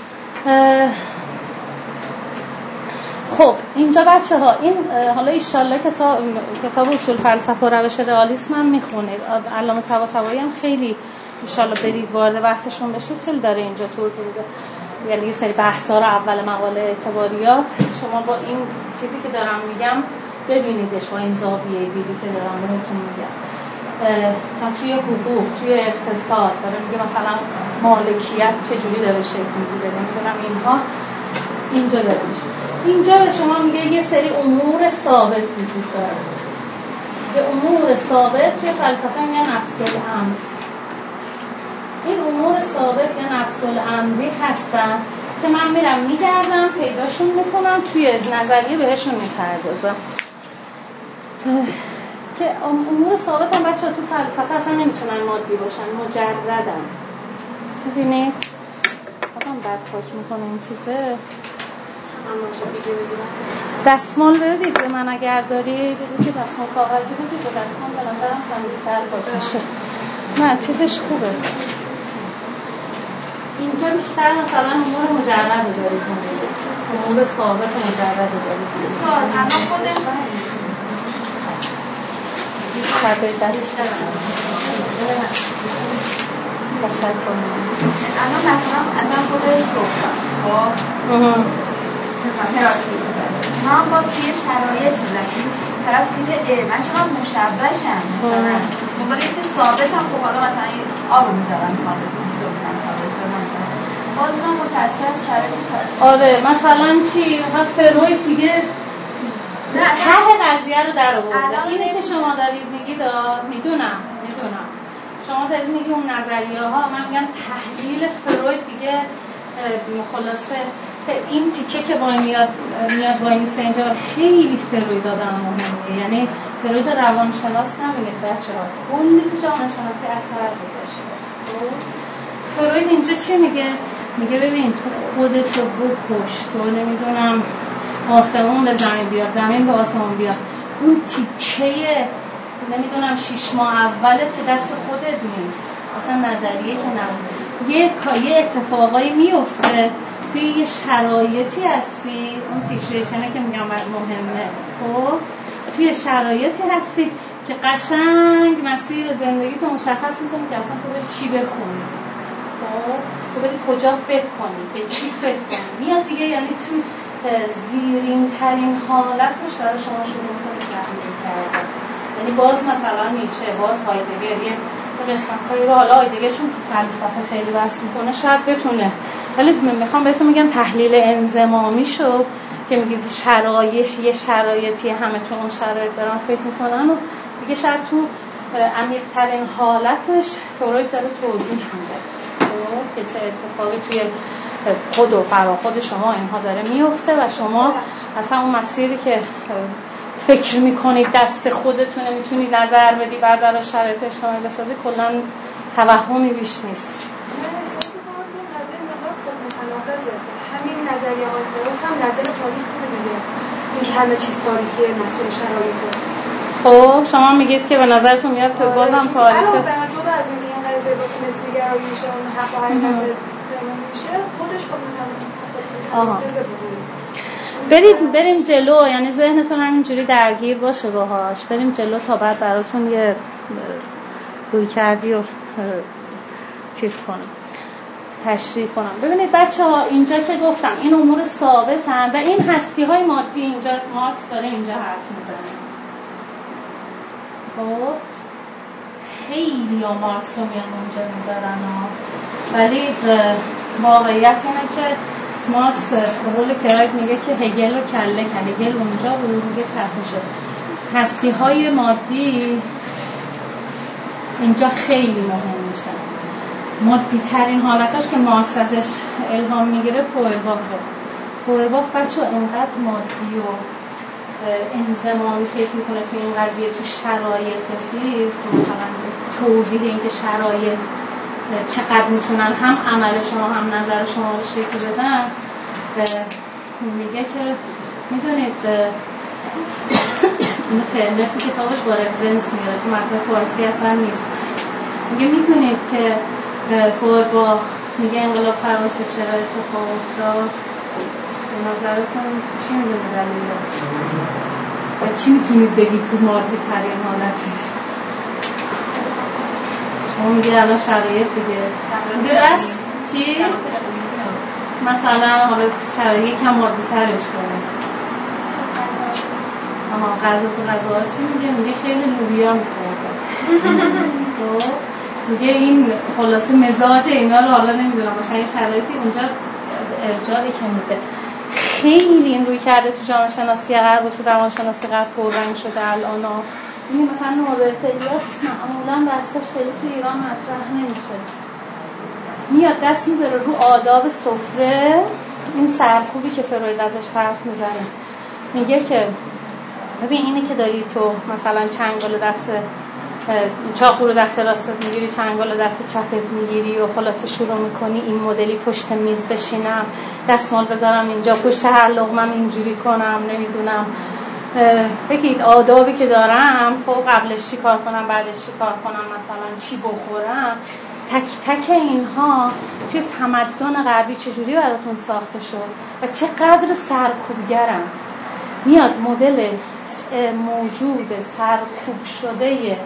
خب اینجا بچه ها این حالا ایشالله کتاب اصول فلسفه و روش رئالیسم هم میخونید. علامه طباطبایی هم خیلی ایشالله برید وارد بحثشون بشید، خیلی داره اینجا توضیح میده. یعنی یه سری بحثا رو اول مقاله اعتباریات شما با این چیزی که دارم میگم ببینیدش، با این زاویه دیدی که دارم بهتون میگم. مثلا توی حقوق، توی اقتصاد داره میگه مثلا مالکیت چجوری داره شکل میگیره، نمیدونم اینها اینجا داره میشه. اینجا به شما میگه یه سری امور ثابت وجود داره. یه امور ثابت توی فلسفه میگن نفس الامر. این امور ثابت یا نفس الامری هستن که من میرم میگردم پیداشون میکنم، توی نظریه بهشون میپردازم. که امور ثابت هم بچه ها تو فلسفه اصلا نمیتونن مادی باشن، مجردن. ببینید آدم بعد پاک میکنه این چیزه. دستمال بدید به من اگر دارید، بگید که دستمال کاغذی بدید و دستمال به نظرم تمیزتر پاک میشه. نه چیزش خوبه. اینجا بیشتر مثلا امور مجرد رو دارید، امور ثابت و مجرد رو دارید. اما خودش خرده دست بشر کنیم. اما مثلا خود صحبت خب ما باز توی شرایط میزنیم طرف دیده من چقدر مشبهشم، مثلا دنبال یه ثابت هم خب حالا مثلا آب رو میذارم ثابت وجود رو میذارم ثابت کنم، باز من متأثر از شرایط. آره مثلا چی؟ مثلا فروید دیگه ته قضیه رو در آورده. اینه که شما دارید میگید میدونم شما دارید میگید اون نظریه ها، من میگم تحلیل فروید دیگه خلاصه این تیکه که میاد وای میسه اینجا خیلی فروید آدم مهمه. یعنی فروید روانشناس نبینید بچه‌ها، کلی تو جامعه شناسی اثر گذاشته. فروید اینجا چی میگه؟ میگه ببین تو خودتو بکش، تو نمیدونم آسمون به زمین بیاد، زمین به آسمون بیاد، اون تیکه نمیدونم 6 ماه اولت که دست خودت نیست، اصلا نظریه که نبود. یه اتفاقایی میفته توی یه شرایطی هستی، اون سیچویشنه که میگم مهمه. خب توی شرایطی هستی که قشنگ مسیر زندگی تو مشخص میکنی که اصلا تو بری چی بخونی، خب تو بری کجا فکر کنی، به چی فکر کنی. میاد دیگه یعنی تو زیرین ترین حالتش برای شما شروع کنید تحلیل کردن. یعنی باز مثلا نیچه، باز هایدگر، یه قسمتایی رو حالا هایدگر چون تو فلسفه خیلی بحث میکنه شاید بتونه، ولی میخوام بهتون میگم تحلیل انضمامی شو که میگید یه شرایطی همه تو اون شرایط دارن فکر میکنن و دیگه شاید تو عمیق‌ترین حالتش فروید داره توضیح میده که چه اتفاقی توی خود و فراخود شما اینها داره میفته و شما اصلا اون مسیری که فکر میکنید دست خودتونه میتونی نظر بدی بعد در شرایط اجتماعی بسازی، کلا توهمی بیش نیست. من احساس می‌کنم که قضیه مقدار خود متناقضه. همین نظریه های فروید هم در دل تاریخ بوده دیگه، اینکه همه چیز تاریخیه، مسئول شرایطه. خب شما میگید که به نظرتون میاد که بازم تاریخ علاوه بر جدا از این میان قضیه واسه نسبی‌گرایی میشه، اون حق و حقیقت میشه، خودش خود متناقضه. بریم جلو، یعنی ذهنتون همینجوری درگیر باشه باهاش، بریم جلو تا بعد براتون یه روی کردی و چیز کنم، تشریح کنم. ببینید بچه‌ها اینجا که گفتم این امور ثابتن و این هستی‌های مادی اینجا مارکس داره اینجا حرف میزنه. خب خیلی ها مارکس رو میان اونجا میذارن ولی واقعیت اینه که مارکس به قول فروید میگه که هگل رو کله کرد. هگل اونجا بود میگه چرخه شد. هستی‌های مادی اینجا خیلی مهم میشن. مادی ترین حالتاش که مارکس ازش الهام میگیره فویرباخ بچه اینقدر مادی و انضمامی فکر میکنه تو این قضیه، تو شرایطش نیست. مثلا توضیح این که شرایط چقدر میتونن هم عمل شما هم نظر شما رو شکل بدن. میگه که میدونید اینو ترنر تو کتابش با رفرنس میاره، تو متن فارسی اصلا نیست. میگه میدونید که فویرباخ میگه انقلاب فرانسه چرا اتفاق افتاد؟ به نظرتون چی میدونه دلیله؟ و چی میتونید بگید تو مادی ترین حالتش؟ شما میگه الان شرایط دیگه از چی؟ مثلا حالا شرایط کم مادی ترش کنه. غذا تو غذا چی میگه خیلی لوبیا میخورده. میگه این خلاصه مزاج اینا رو حالا نمیدونم مثلا یه شرایطی اونجا ارجاعی که میده. خیلی این روی کرده تو جامعه شناسی غرب و تو روان شناسی غرب پررنگ شده الان. این مثلا نوربرت الیاس معمولا بحثش خیلی تو ایران مطرح نمیشه. میاد دست میذاره رو آداب سفره، این سرکوبی که فروید ازش حرف میزنه. میگه که ببین اینی که داری تو مثلا چنگال دست چاقو رو دست راستت میگیری، چنگال دست چپت میگیری و خلاصه شروع میکنی این مدلی پشت میز بشینم، دستمال بذارم اینجا، پشت هر لقمم اینجوری کنم، نمیدونم بگید آدابی که دارم، خب قبلش چی کار کنم بعدش چی کار کنم، مثلا چی بخورم. تک تک اینها توی تمدن غربی چجوری براتون ساخته شد و چقدر سرکوبگرن. میاد مدل موجود سرکوب شده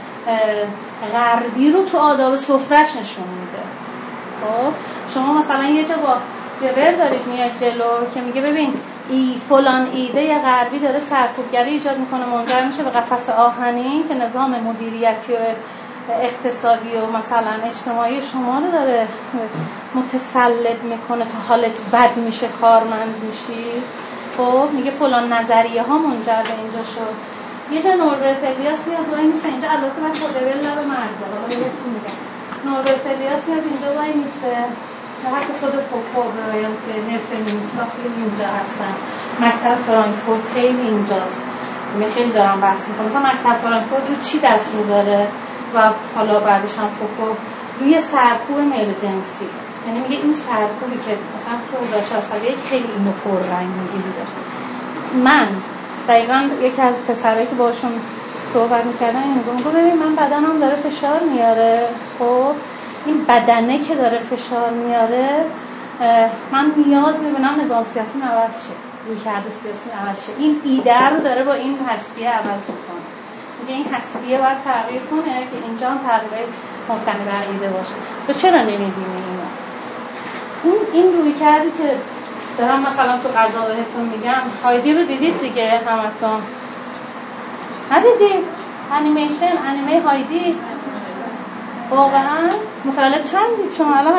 غربی رو تو آداب سفره‌اش نشون میده. خب شما مثلا یه جا با گرر دارید میاد جلو که میگه ببین فلان ایده غربی داره سرکوبگری ایجاد میکنه، منجر میشه به قفس آهنین که نظام مدیریتی و اقتصادی و مثلا اجتماعی شما رو داره متسلط میکنه تا حالت بد میشه، کارمند میشی. خب میگه فلان نظریه ها منجر به اینجا شد. یه جا نوربرت الیاس میاد وای میسه اینجا، البته من خودبل لب مرزه حالا بهتون میگم. نوربرت الیاس میاد اینجا وای میسه و حتی خود فوکو برایان که فمینیست ها خیلی اینجا هستن. مکتب فرانکفورت خیلی اینجاست. من خیلی دارم بحث میکنم مثلا مکتب فرانکفورت رو چی دست میذاره و حالا بعدش هم فوکو روی سرکوب میل جنسی. یعنی میگه این سرکوبی که مثلا تو 1401 خیلی اینو پررنگی داشت. من دقیقاً یکی از پسرایی که باشون صحبت میکردن میگم ببین من بدنم داره فشار میاره، خب این بدنه که داره فشار میاره من نیاز میبینم نظام سیاسی عوض شه، رویکرد سیاسی عوض شه. این ایده رو داره با این هستیه عوض میکنه. میگه این هستیه باید تغییر کنه که اینجا هم تغییر مبتنی بر ایده باشه. تو چرا نمیبینی اینو؟ این رویکردی که دارم مثلا تو غذا بهتون میگم، هایدی رو دیدید دیگه همتون؟ ندیدید؟ انیمه هایدی واقعا متولد چندید شما؟ الان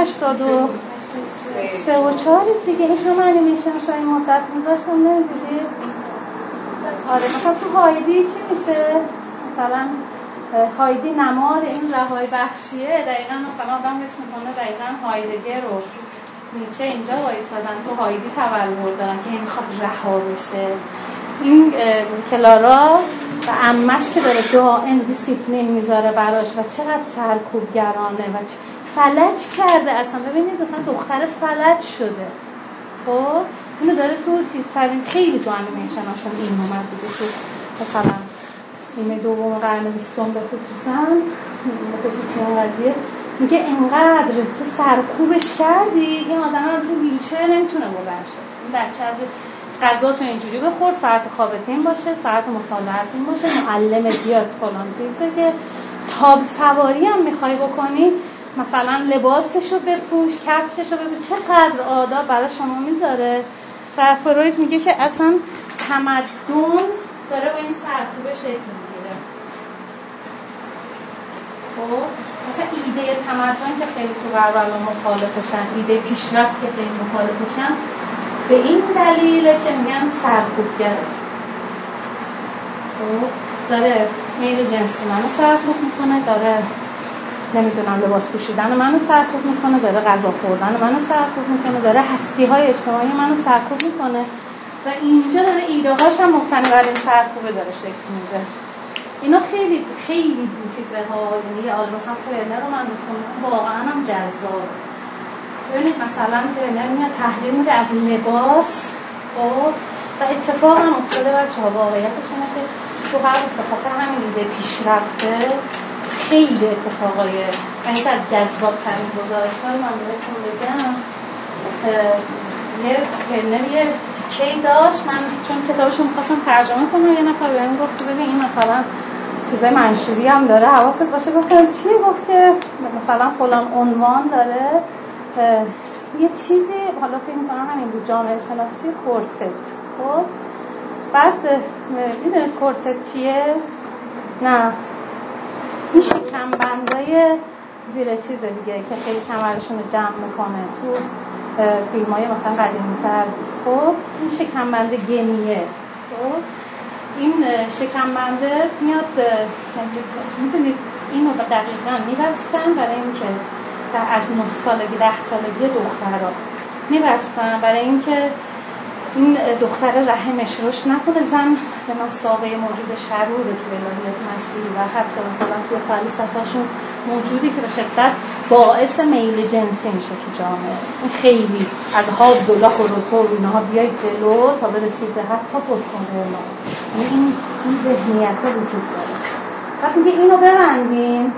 83 و 4 دیگه. این همه انیمیشنش رو این مدت میذاشتم نمیدیدید؟ آره مثلا تو هایدی چی میشه؟ مثلا هایدی نماد این رهایی بخشیه. دقیقا مثلا آدم حس میکنه دقیقا هایدگر رو نیچه اینجا وایسادن تو هایدی تولد دارن که این میخواد رها بشه. این کلارا و عمش که داره دائم دیسیپلین میذاره براش و چقدر سرکوبگرانه و فلج کرده اصلا. ببینید مثلا دختر فلج شده. خب اینو داره تو چیز فرین خیلی تو انیمیشناشون این اومد دیگه تو مثلا نیمه دوم قرن 20 به خصوصا اون قضیه میگه اینقدر تو سرکوبش کردی این آدم رو تو ویلچر نمیتونه بلند شه. این بچه از غذا تو اینجوری بخور، ساعت خوابت این باشه، ساعت مطالعت این باشه، معلم بیاد فلان چیز بگه، تاب سواری هم میخوای بکنی مثلا لباسشو بپوش، کفششو بپوش، چقدر آداب برای شما میذاره. و فروید میگه که اصلا تمدن داره با این سرکوب شکل میگیره. خب مثلا ایده تمدن که خیلی تو غرب مخالفشن، ایده پیشرفت که خیلی مخالفشن، به این دلیله که میگن سرکوبگره. خب داره میل جنسی منو سرکوب میکنه، داره نمیدونم لباس پوشیدن منو سرکوب میکنه، داره غذا خوردن منو سرکوب میکنه، داره هستی‌های اجتماعی منو سرکوب میکنه و اینجا داره ایده‌هاش هم مبتنی بر این سرکوبه داره شکل میده. اینا خیلی خیلی این چیزها، یعنی مثلا ترنر رو من میخونم واقعا هم جذاب. ببینید مثلا ترنر میاد تحلیل میده از لباس، خب و اتفاق هم افتاده بچه‌ها، واقعیتش اینه که تو هر به خاطر همین ایده پیشرفته خیلی اتفاقای مثلا از جذاب‌ترین گزارش‌ها رو من بهتون بگم. یه تیکه‌ای داشت، من چون کتابشو می‌خواستم ترجمه کنم، یه نفر بهم گفت ببین این مثلا چیزای منشوری هم داره، حواست باشه. گفتم چی؟ گفت که مثلا فلان عنوان داره، یه چیزی حالا فکر می‌کنم همین بود، جامعه شناسی کورست. خب بعد میدونید کورست چیه؟ نه، این شکمبندای زیر چیزه دیگه که خیلی کمرشون رو جمع میکنه تو فیلم‌های مثلا قدیمی‌تر. خب این شکمبند گنیه. خب این شکمبنده میاد، میدونید اینو دقیقاً میبستن برای اینکه از 9 سالگی 10 سالگی دخترها میبستن برای اینکه این دختر رحمش رشد نکنه، زن به مسابقه موجود شرور تو الهیات مسیحی و حتی مثلا توی فلسفه‌شون موجودی که به شدت باعث میل جنسی میشه تو جامعه. این خیلی از حد و لاخ و رسول اینها بیاید جلو تا برسید به حتی پست‌مدرن. این ذهنیت وجود داره. وقتی میگه اینو ببندیم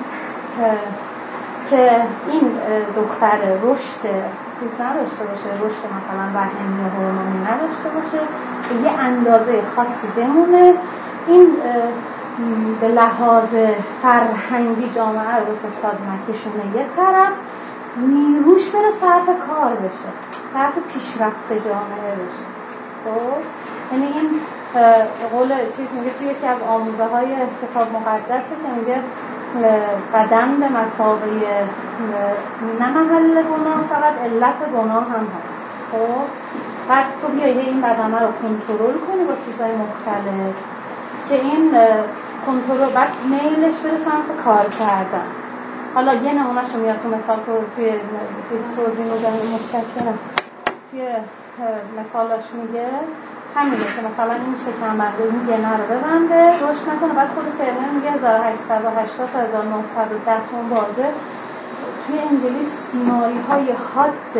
که این دختر رشد چیز نداشته باشه، رشد مثلا وهمی و هورمونی نداشته باشه، به یه اندازه خاصی بمونه، این به لحاظ فرهنگی جامعه رو به فساد نکشونه یه طرف، نیروش بره صرف کار بشه، صرف پیشرفت جامعه بشه. خب یعنی این قول چیز میگه توی یکی از آموزه های کتاب مقدسه که میگه بدن به مثابه نه محل گناه، فقط علت گناه هم هست. خب بعد تو بیایی این بدن رو کنترل کنی با چیزهای مختلف که این کنترل بعد میلش بره سمت کار کردن. حالا یه نمونهشو میاد تو مثال توی چیز توضیح میدن متشکرم. توی مثالاش میگه همینه که مثلا این شکمبنده این گنه رو ببنده رشد نکنه، بعد خود فرمه میگه 1880 تا 1910 تون بازه توی انگلیس بیماری های حاد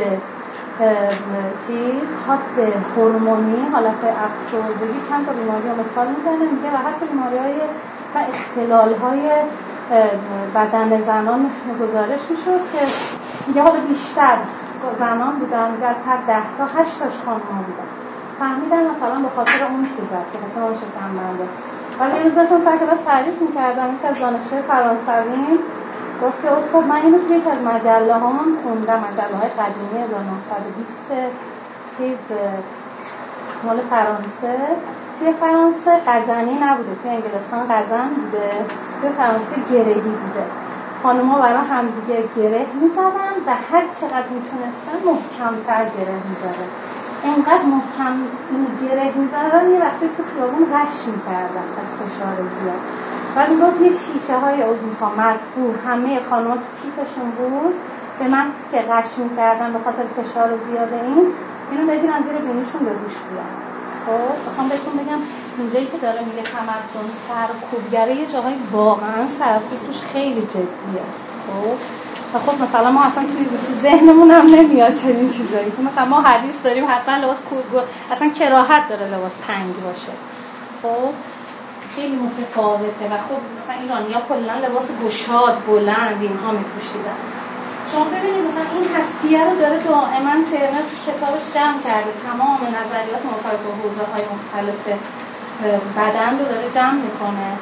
حاد هورمونی، حالت افسردگی، چند تا بیماری ها مثال میزنه، میگه و حتی بیماری های اختلال های بدن زنان گزارش میشد که میگه حالا بیشتر زنان بودن، میگه از هر 10 تا 8 تاش خانم‌ها بودن. فهمیدن مثلا به خاطر اون چیز است، به خاطر اون شکمبنده است. ولی یه روز داشتم سر کلاس تعریف می‌کردم، یکی از دانشجوی فرانسوی گفت که استاد من اینو توی یکی از مجله هامون خوندم، مجله‌های قدیمی 1920 چیز مال فرانسه. توی فرانسه قزنی نبوده، توی انگلستان قزن بوده، توی فرانسه گرهی بوده. خانم‌ها برای هم دیگه گره می‌زدن و هر چقدر می‌تونستن محکم‌تر گره می‌زدن. اینقدر محکم گره می‌زدن یه وقتی تو خیابون غش می‌کردن از فشار زیاد. بعد میگفت یه شیشه‌های عضوها مدفوع همه خانم‌ها تو کیفشون بود، به محض که غش می‌کردن به خاطر فشار زیاد اینو بگیرن زیر بینیشون به گوش بیان. خب بخوام بهتون بگم اینجایی که داره میگه تمدن سرکوبگره، یه جاهای واقعا سرکوب توش خیلی جدیه. خب و خب مثلا ما اصلا توی ذهنمون هم نمیاد چنین چیزایی، چون مثلا ما حدیث داریم حتما لباس اصلا کراهت داره لباس تنگ باشه. خب خیلی متفاوته و خب مثلا ایرانی‌ها کلا لباس گشاد بلند اینها میپوشیدن. شما ببینید مثلا این هستیه رو داره دائما ترنر تو کتابش جمع کرده، تمام نظریات مرتبط با حوزه‌های مختلف بدن رو داره جمع میکنه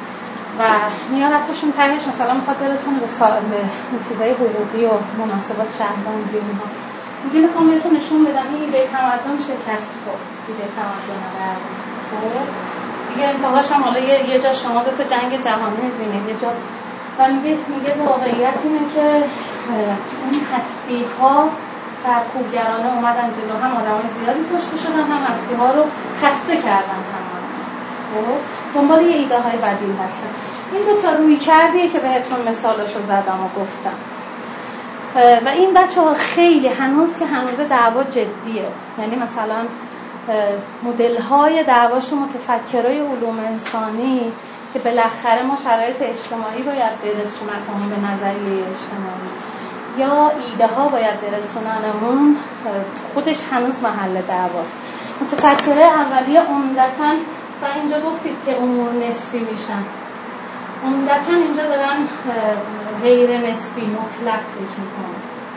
و میاد حتیشون تهش مثلا میخواد برسونه به چیزای حقوقی و مناسبات شهروندی و اینها. میگه میخوام بهتون نشون بدم این ایده تمدن شکست خورد، ایده تمدن خب دیگه انتهاش هم حالا یه جا شما 2 جنگ جهانی میبینید، یه جا و میگه واقعیت اینه که این هستی ها سرکوبگرانه اومدن جلو، هم آدمای زیادی کشته شدن، هم هستی ها رو خسته کردن، هم دنبال یه ایده های بدیل هستن. این 2 تا روی کردیه که بهتون مثالشو زدم و گفتم. و این بچه‌ها خیلی هنوز دعوا جدیه، یعنی مثلا مدل‌های دعواشون متفکرای علوم انسانی که بالاخره ما شرایط اجتماعی باید برسونتمون به نظریه اجتماعی یا ایده ها باید برسوننمون، خودش هنوز محل دعواست. متفکرای اولیه عمدتاً مثلا اینجا گفتید که امور نسبی میشن، عمدتاً اینجا دارن غیر نسبی مطلق فکر میکنن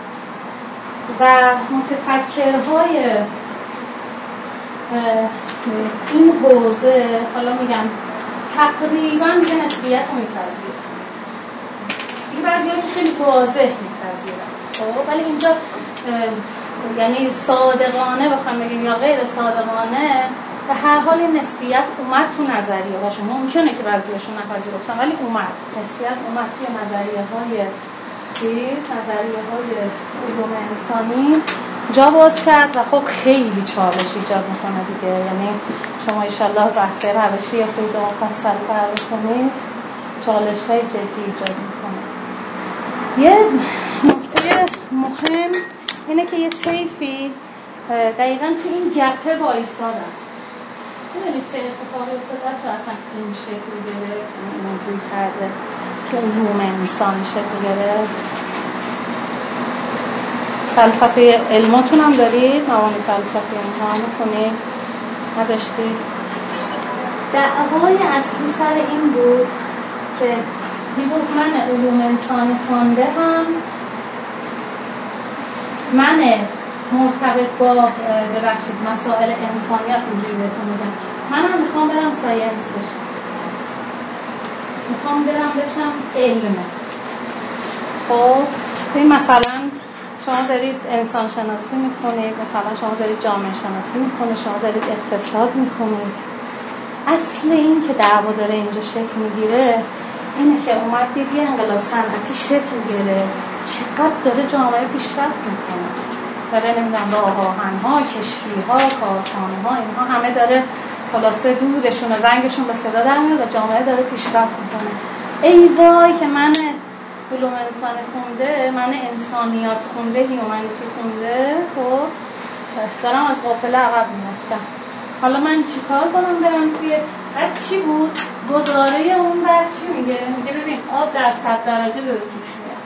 و متفکرهای این حوزه حالا میگم تقریباً یه نسبیت رو میپذیرن، این بعضی‌ها که خیلی واضح میپذیرن ولی اینجا یعنی صادقانه بخوام بگیم یا غیر صادقانه به هر حال نسبیت اومد تو نظریه هاشون. ممکنه که بعضیاشون نپذیرفتن ولی اومد، نسبیت اومد توی نظریه های علوم انسانی جا باز کرد و خب خیلی چالش ایجاد میکنه دیگه. یعنی شما انشالله بحث روشی خود مفصل فرض کنید چالش های جدی ایجاد میکنه. یه نکته مهم اینه که یه طیفی دقیقاً تو این گپه وایسادن. ببینید چه اتفاقی افتاده چه اصلا این شکل گرفت، این موضوع کرده تو علوم انسان شکل گرفت. فلسفه علماتون هم دارید، موانع فلسفه امتحان میکنید؟ نداشتید؟ دعوای اصلی سر این بود که میگفت من علوم انسانی خوانده هم، من مرتبط با ببخشید مسائل انسانیت اونجوری بهتون میگم، منم میخوام برم ساینس بشم، میخوام برم بشم علمه. خب این مثلا شما دارید انسان شناسی میخونید، مثلا شما دارید جامعه شناسی میخونید، شما دارید اقتصاد میخونید. اصل این که دعوا داره اینجا شکل میگیره اینه که اومد دید یه انقلاب صنعتی شکل گرفت، چقدر داره جامعه پیشرفت میکنه، داره نمیدونم راه آهن‌ها، کشتی‌ها، کارخانه‌ها، اینها همه داره خلاصه دودشون و زنگشون به صدا در میاد و جامعه داره پیشرفت میکنه. ای وای که من علوم انسانی خونده، من انسانیات خونده، هیومانیتی خونده، خب دارم از قافله عقب میافتم. حالا من چیکار کنم برم توی بعد چی بود؟ گزاره اون بعد چی میگه؟ میگه ببین آب در 100 درجه به جوش میاد.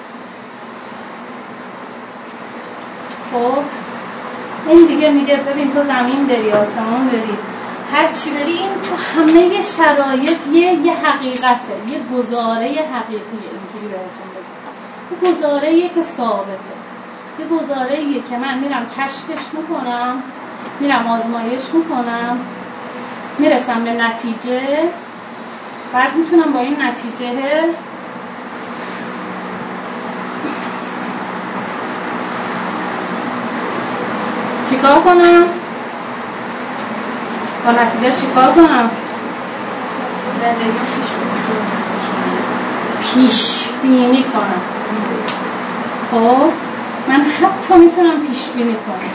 خب این دیگه میگه ببین تو زمین داری، آسمان داری، هر چی بری این تو همه شرایط یه حقیقته، یه گزاره حقیقیه. اینجوری بهتون بگم یه گزاره‌ایه که ثابته، یه گزاره‌ایه که من میرم کشفش میکنم، میرم آزمایش میکنم، میرسم به نتیجه، بعد میتونم با این نتیجه چیکار کنم؟ با نتیجه چیکار کنم؟ پیش بینی کنم. خب من حتی میتونم پیش بینی کنم.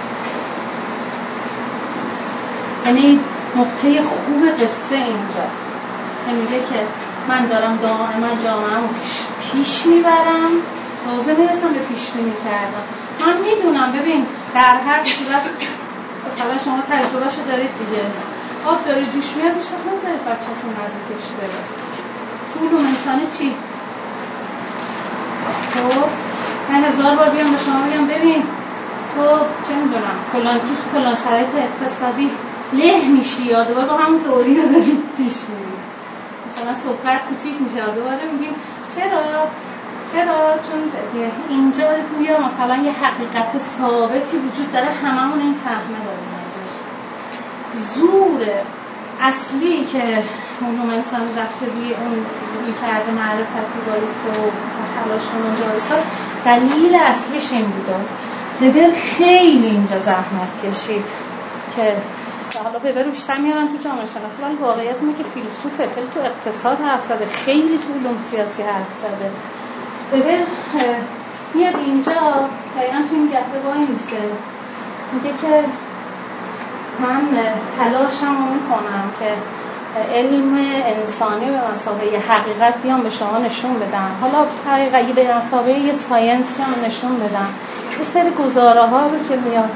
یعنی نقطه خوب قصه اینجاست. میگه که من دارم دائما جامعه‌مو پیش میبرم، تازه میرسم به پیش بینی کردم. من میدونم ببین در هر صورت مثلا شما تجربهشو دارید دیگه، آب داره جوش میاد هیچ وقت نمیذارید بچه‌تون نزدیکش بره. تو علوم انسانی چی؟ خب من 1000 بار بیام به شما بگم ببین تو چه میدونم فلان توش فلان شرایط اقتصادی له میشی یا دوباره با همون تئوری رو داریم پیش میریم. مثلا سفره کوچیک میشه یا دوباره میگیم چرا چون اینجا گویا مثلا یه حقیقت ثابتی وجود داره، هممون این فهمه داریم ازش. زور اصلی که اون انسان رفته روی اون کرده معرفتی وایسه و مثلا تلاش کنه وایسه، دلیل اصلیش این بوده. وبر خیلی اینجا زحمت کشید که حالا وبر بیشتر میارن تو جامعه شناسی، ولی واقعیت اینه که فیلسوفه، خیلی تو اقتصاد حرف زده، خیلی تو علوم سیاسی حرف زده. وبر میاد اینجا دقیقا تو این گپه وای میسه، میگه که من تلاشم رو میکنم که علم انسانی به مثابه حقیقت بیام به شما نشون بدم، حالا حقیقتی به مثابه یه ساینس بیام نشون بدم. یه سری گزاره ها رو که میاد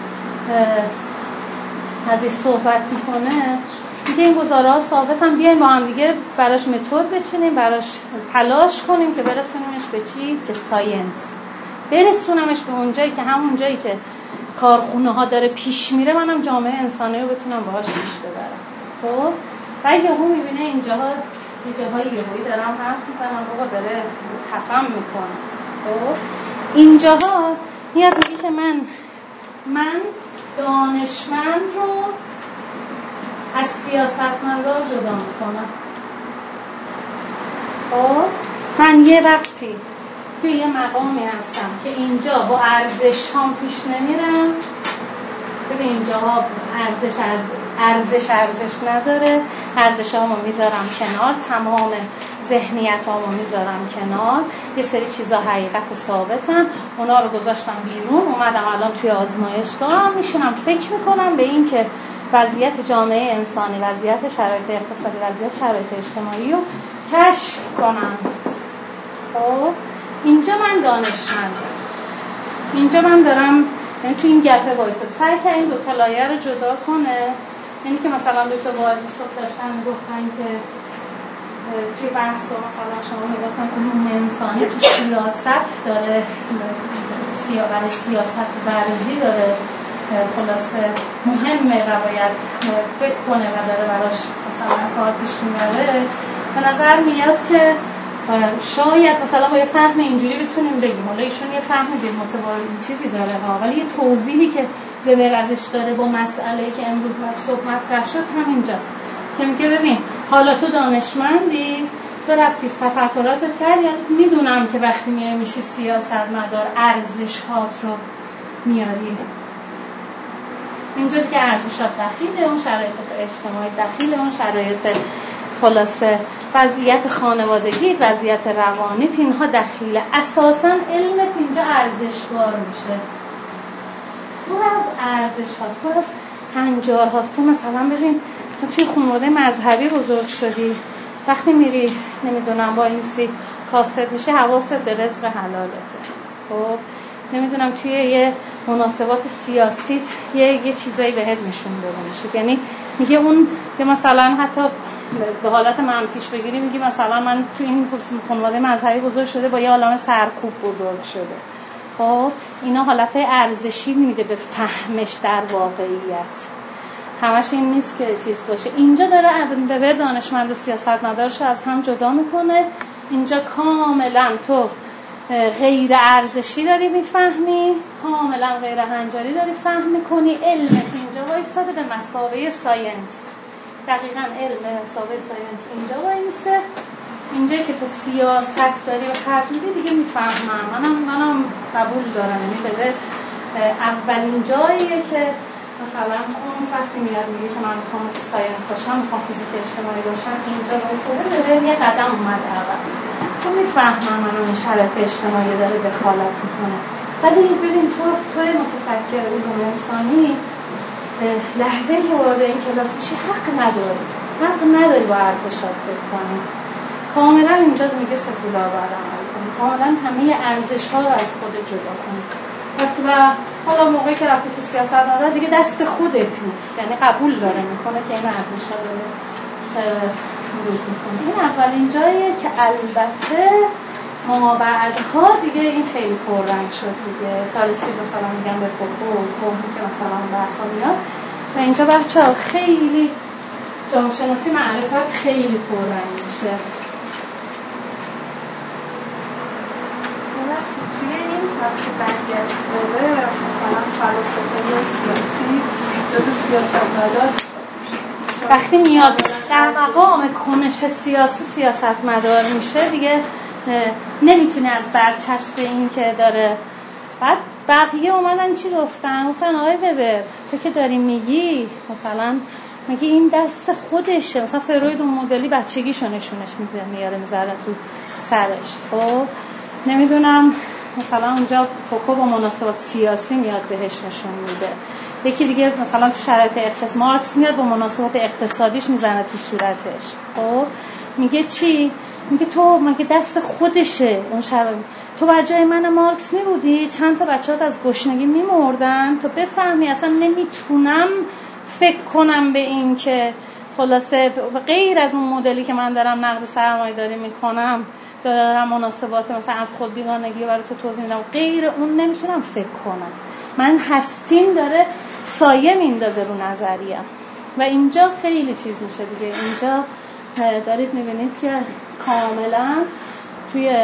ازش صحبت میکنه، میگه این گزاره ها ثابت هم، بیایم با هم دیگه براش متد بچینیم، براش تلاش کنیم که برسونیمش به چی؟ که ساینس. برسونمش به اونجایی که همون جایی که کارخونه ها داره پیش میره، منم جامعه انسانی رو بتونم باهاش پیش ببرم. خب و یهو میبینه اینجاها یه جاهای یهویی دارم حرف میزنم، بابا داره خفم میکنه. خب اینجاها میاد میگه که من دانشمند رو از سیاستمدار جدا میکنم. خب من یه وقتی توی یه مقامی هستم که اینجا با ارزش هام پیش نمیرم، ببین اینجاها ارزش نداره، ارزش هامو میذارم کنار، تمام ذهنیت هامو میذارم کنار، یه سری چیزا حقیقت ثابتن، اونا رو گذاشتم بیرون، اومدم الان توی آزمایشگاه میشینم فکر میکنم به این که وضعیت جامعه انسانی، وضعیت شرایط اقتصادی، وضعیت شرایط اجتماعی رو کشف کنم. خب اینجا من دانشمندم، اینجا من دارم، یعنی تو این گپه وایساد سعی کنه این دو تا لایه رو جدا کنه. یعنی که مثلا دو تا واژه صحبت داشتن میگفتن که توی بحث مثلا شما نگاه کنید علوم انسانی تو سیاست داره، برای سیاست ورزی داره خلاصه مهمه و باید فکر کنه و داره براش مثلا کار پیش میبره. به نظر میاد که شاید مثلا با یه فهم اینجوری بتونیم بگیم، حالا ایشون یه فهم متفاوت چیزی داره ها، ولی یه توضیحی که وبر ازش داره با مسئله‌ای که امروز صبح مطرح شد همینجاست که میگه ببین حالا تو دانشمندی، تو رفتی تفکراتت کردی، میدونم که وقتی میای میشی سیاستمدار ارزش‌هات رو میاری اینجا که ارزشات دخیله، اون شرایط اجتماعی دخیله، اون شرایط خلاصه وضعیت خانوادگی، وضعیت روانی، اینها دخیله. اساساً علمت اینجا ارزشوار میشه، پر از ارزش هاست، پر از هنجار هاست. تو مثلا ببین توی خانواده مذهبی بزرگ شدی، وقتی میری نمیدونم با اینسی کاسب میشه حواست به رزق حلالته. خب نمیدونم توی یه مناسبات سیاسی یه چیزایی بهت نشون داده میشه، یعنی میگه اون که مثلا حتی به حالت منفیش بگیری، میگی مثلا من تو این خانواده مذهبی بزرگ شده با یه عالمه سرکوب بزرگ شده. خب اینا حالت ارزشی میده به فهمش در واقعیت، همش این نیست که چیز باشه. اینجا داره به دانشمند و سیاستمدارش از هم جدا میکنه. اینجا کاملا تو غیر ارزشی داری میفهمی، کاملا غیر هنجاری داری فهم میکنی. علمت اینجا وایستاده به مثابه ساینس، دقیقاً علم مثابه ساینس اینجا وایسه. اینجایی که تو سیاست داری و خرج میدی دیگه میفهمم، منم قبول دارم. یعنی به اولین جاییه که مثلا اون وقتی میاد میگه که من میخوام ساینس باشم، میخوام فیزیک اجتماعی باشم، اینجا وایساده به یه قدم اومد اول. تو میفهمم منم شرایط اجتماعی داره دخالت میکنه. ولی ببین توی متفکر علوم انسانی لحظه‌ای که وارد این کلاس میشی حق نداری با ارزشات فکر کنی. کاملا اینجا میگه سکولار باید عمل کنی، کاملا همه ارزش‌ها رو از خودت جدا کنی. و حالا موقعی که رفتی تو سیاست مدار دیگه دست خودت نیست، یعنی قبول داره میکنه که این ارزش‌ها رو مرور میکنه. این اولین جاییه که البته ما بعدها دیگه این خیلی پررنگ شد دیگه. کالسی مثلا میگم به فوکو که مثلا بحثا میاد و اینجا بچه‌ها خیلی جامعه شناسی معرفت خیلی پررنگ میشه. توی این تفسیر بعضی از مثلا فلسفه سیاسی جز سیاستمدار وقتی میاد در مقام کنش سیاسی سیاستمدار میشه دیگه نمیتونه از برچسب این که داره. بعد بقیه اومدن چی گفتن آقای وبر تو که داری میگی مثلا میگه این دست خودشه، مثلا فروید اون مدلی بچگیشو نشونش میاره میذاره تو سرش. خب نمیدونم مثلا اونجا فوکو با مناسبات سیاسی میاد بهش نشون میده. یکی دیگه مثلا تو شرایط اقتصادی مارکس میاد با مناسبات اقتصادیش میزنه تو صورتش. خب میگه چی؟ میگه تو مگه دست خودشه اون شرایط، تو بر جای من مارکس میبودی چند تا بچه‌هات از گشنگی میمردن تو بفهمی اصلا نمیتونم فکر کنم به این که خلاصه غیر از اون مدلی که من دارم نقد سرمایه‌داری میکنم دارم مناسبات مثلا از خود بیگانگی برای تو توضیح میدم، غیر اون نمیتونم فکر کنم. من هستیم داره سایه میندازه رو نظریم و اینجا خیلی چیز میشه دیگه. اینجا دارید میبینید که کاملا توی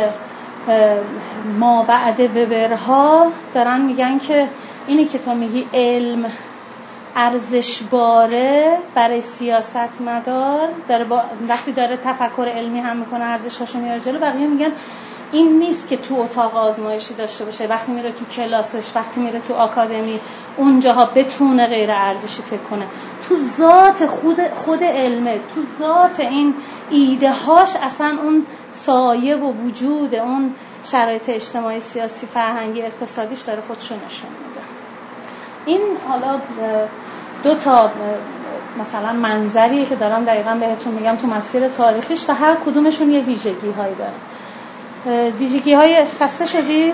ما بعد وبرها دارن میگن که اینی که تو میگی علم ارزش باره برای سیاست مدار داره وقتی داره تفکر علمی هم میکنه ارزشاشو میاره جلو، بقیه میگن این نیست که تو اتاق آزمایشی داشته باشه، وقتی میره تو کلاسش، وقتی میره تو آکادمی اونجاها بتونه غیر ارزشی فکر کنه. تو ذات خود علمه، تو ذات این ایده هاش اصلا اون سایه و وجود اون شرایط اجتماعی سیاسی فرهنگی اقتصادیش داره خودشو نشون میده. این حالا دو تا مثلا منظریه که دارم دقیقاً بهتون میگم تو مسیر تاریخیش و هر کدومشون یه ویژگی هایی داره. ویژگی های خسته شدید؟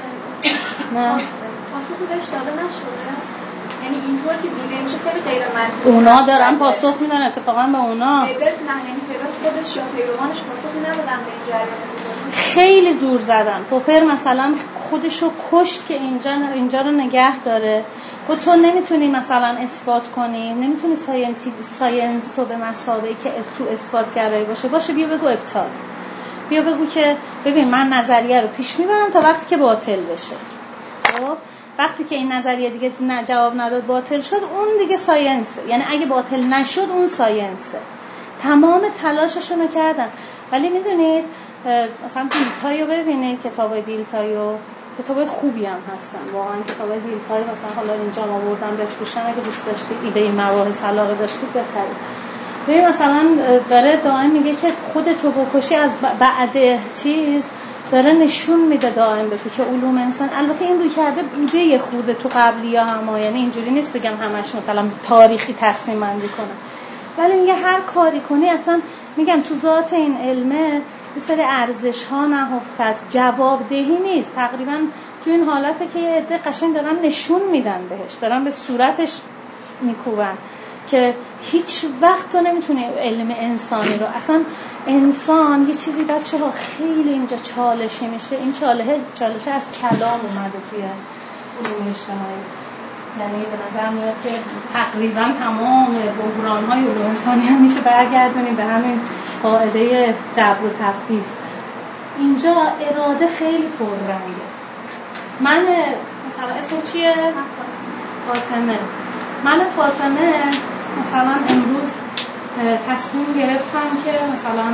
نه پاسخی بهش داده نشده، یعنی اینطور که دیده میشه خیلی غیر منطقی. اونا دارن پاسخ میدن اتفاقا به اونا. یعنی پوپر خودش یا پیروانش پاسخی ندادن به این جریان. خیلی زور زدن. پوپر مثلا خودشو کشت که اینجا رو نگه داره. تو نمیتونی مثلا اثبات کنی، نمیتونی ساینس رو به مثابه که تو اثبات گرایی باشه بیا بگو ابطال، بیا بگو که ببین من نظریه رو پیش میبرم تا وقتی که باطل بشه. خب وقتی که این نظریه دیگه جواب نداد باطل شد اون دیگه ساینسه، یعنی اگه باطل نشد اون ساینسه. تمام تلاششون رو کردن. ولی میدونید مثلا دیلتایو ببینید، کتابای دیلتایو کتابای خوبی هم هستن واقعا. کتابای دیلتایو مثلا حالا اینجا ما بردم بفروشن، اگه دوست داشتید ایده این مباحث علاقه داشتید بخرید. ببین مثلا داره دائم میگه که خودتو بکشی از بعد چیز داره نشون میده دائم به که علوم انسان، البته این روی کرده بوده یه خورده تو قبلی ها هم، یعنی اینجوری نیست بگم همش مثلا تاریخی تقسیم بندی کنم، ولی میگه هر کاری کنی اصلا میگم تو ذات این علمه یه سری ارزش ها نهفته است، جوابدهی نیست. تقریبا تو این حالته که یه عده قشنگ دارن نشون میدن بهش، دارن به صورتش میکوبن که هیچ وقت تو نمیتونی علم انسانی رو، اصلا انسان یه چیزی بچه‌ها خیلی اینجا چالشی میشه، این چالشه از کلام اومده توی علوم اجتماعی. یعنی به نظر میاد که تقریبا تمام بحران‌های علوم انسانی هم میشه برگردونیم به همین قاعده جبر و تفویض. اینجا اراده خیلی پررنگه. من مثلا اسم چیه؟ فاطمه. من فاطمه مثلا امروز تصمیم گرفتم که مثلا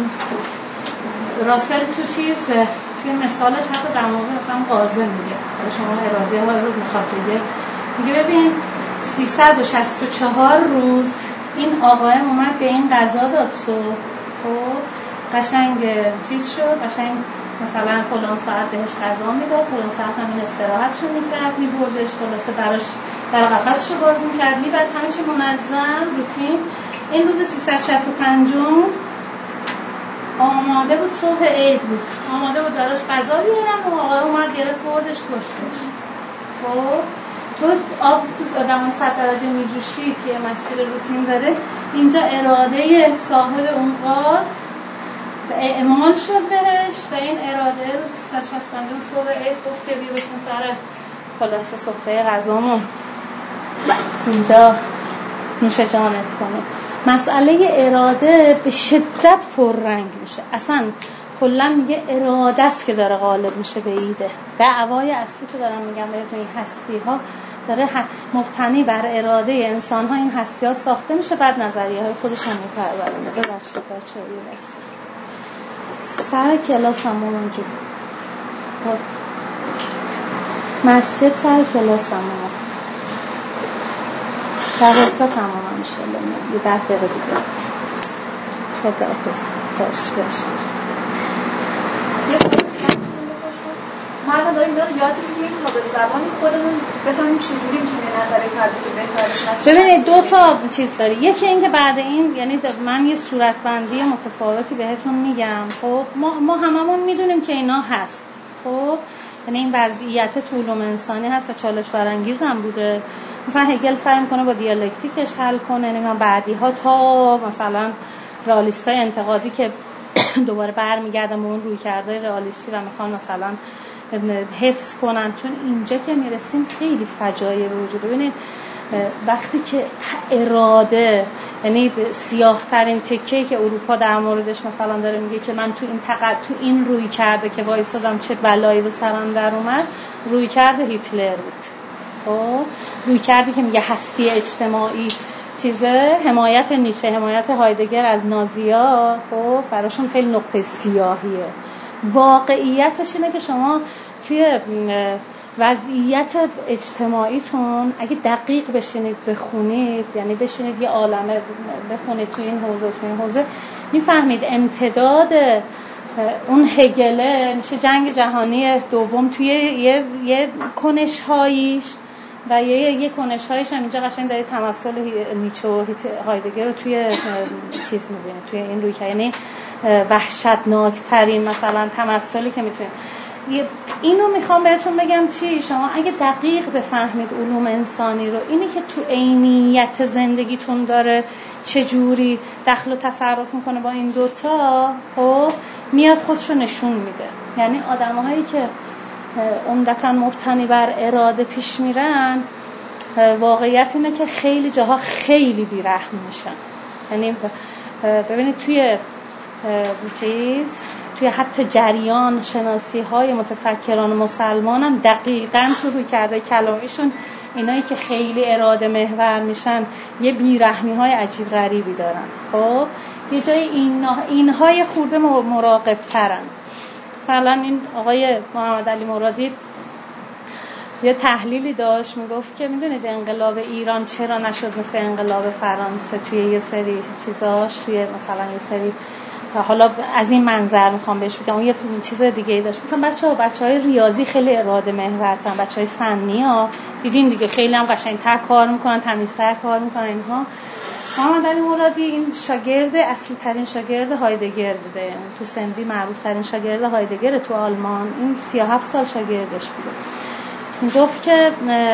راسل توی مثالش حتی در مورد مثلا قاضی میگه، شما اراده ها رو میخواد میگه ببین 364 روز این آقای اومد به این غذا داد صبح، خب قشنگ چیز شد، قشنگ مثلا فلان ساعت بهش غذا میداد، فلان ساعت هم این استراحتشو میکرد، میبردش خلاصه براش در قفسشو باز میکرد، میبست همه چی منظم روتین. این روز 365 آماده بود، صبح عید بود، آماده بود براش غذا بیارن و آقای اومد گرفت بردش کشتش. خب تو آب تو آدم 100 درجه میجوشی که مسیر روتین داره، اینجا اراده صاحب اون قاز اعمال شد بهش و این اراده روز 365 صبح عید گفت که بیا بشین سر خلاصه سفره غذامون اینجا نوش جانت کنه. مسئله اراده به شدت پررنگ میشه، اصلا کلا میگه اراده است که داره غالب میشه به ایده. دعوای اصلی که دارم میگم بهتون این هستی ها داره مبتنی بر اراده انسان‌ها این هستی‌ها ساخته میشه، بعد نظریه‌های خودش هم میپرورونه. ببخشید بچه‌ها یه لحظه سر کلاس هم اونجا مسجد سر کلاس هم دوسته تمام میشه یه 10 دقیقه دیگه. خدا حافظ. باش ما الان داریم یاد میگیریم تا به زبان خودمون بفهمیم چجوری میتونیم نظریه پردازی بهتر بشه. ببینید دو تا چیز داره. یکی این که بعد این یعنی من یه صورتبندی متفاوتی بهتون میگم. خب ما هممون میدونیم که اینا هست. خب یعنی این وضعیت تو علوم انسانی هست و چالش برانگیز هم بوده. مثلا هگل سعی میکنه با دیالکتیکش حل کنه. نمیدونم بعدی ها تا مثلا رئالیستای انتقادی که دوباره برمیگردن به اون رویکردهای رئالیستی و میخوان مثلا حفظ کنن، چون اینجا که میرسیم خیلی فجایع به وجود. ببینید وقتی که اراده یعنی سیاه ترین تکه‌ای که اروپا در موردش مثلا داره میگه که من تو این روی کرده که وایسادم چه بلایی به سرم در اومد، روی کرده هیتلر بود. خب روی کرده که میگه هستی اجتماعی چیزه، حمایت نیچه، حمایت هایدگر از نازی‌ها، خب براشون خیلی نقطه سیاهیه. واقعیتش اینه که شما توی وضعیت اجتماعیتون اگه دقیق بشینید بخونید، یعنی بشینید یه عالمه بخونید توی این حوزه میفهمید امتداد اون هگله میشه جنگ جهانی دوم توی یه کنش‌هاییش و یه کنش‌هایش هم اینجا قشنگ داره تمثل نیچه و هایدگر رو توی چیز می‌بینید، توی این روی که یعنی وحشتناکترین مثلا تمثلی که میتونید. اینو میخوام بهتون بگم چی، شما اگه دقیق بفهمید علوم انسانی رو، اینی که تو عینیت زندگیتون داره چجوری دخل و تصرف میکنه با این دوتا، خب میاد خودشو نشون میده. یعنی آدم‌هایی که عمدتاً مبتنی بر اراده پیش میرن، واقعیت اینه که خیلی جاها خیلی بی‌رحم میشن. یعنی ببینید توی حتی جریان شناسی های متفکران مسلمان هم دقیقاً تو روی کرده کلامیشون اینایی که خیلی اراده محور میشن یه بیرحمی های عجیب غریبی دارن. خب یه جای اینهای خورده مراقب ترن. مثلا این آقای محمد علی مرادی یه تحلیلی داشت، میگفت که میدونید انقلاب ایران چرا نشد مثل انقلاب فرانسه توی یه سری چیزاش، توی مثلا یه سری، حالا از این منظر میخوام بهش بگم، اون یه چیز دیگه ای داشت. مثلا بچهای ریاضی خیلی اراده محورتن، بچهای فنی ها دیدین دیگه خیلی هم قشنگ‌تر کار میکنن، تمیزتر کار میکنن. اینها محمد علی مرادی این شاگرد اصلی ترین شاگرد هایدگر بوده، تو سنبی معروف ترین شاگرد هایدگر تو آلمان. این 37 سال شاگردش بوده. میگفت که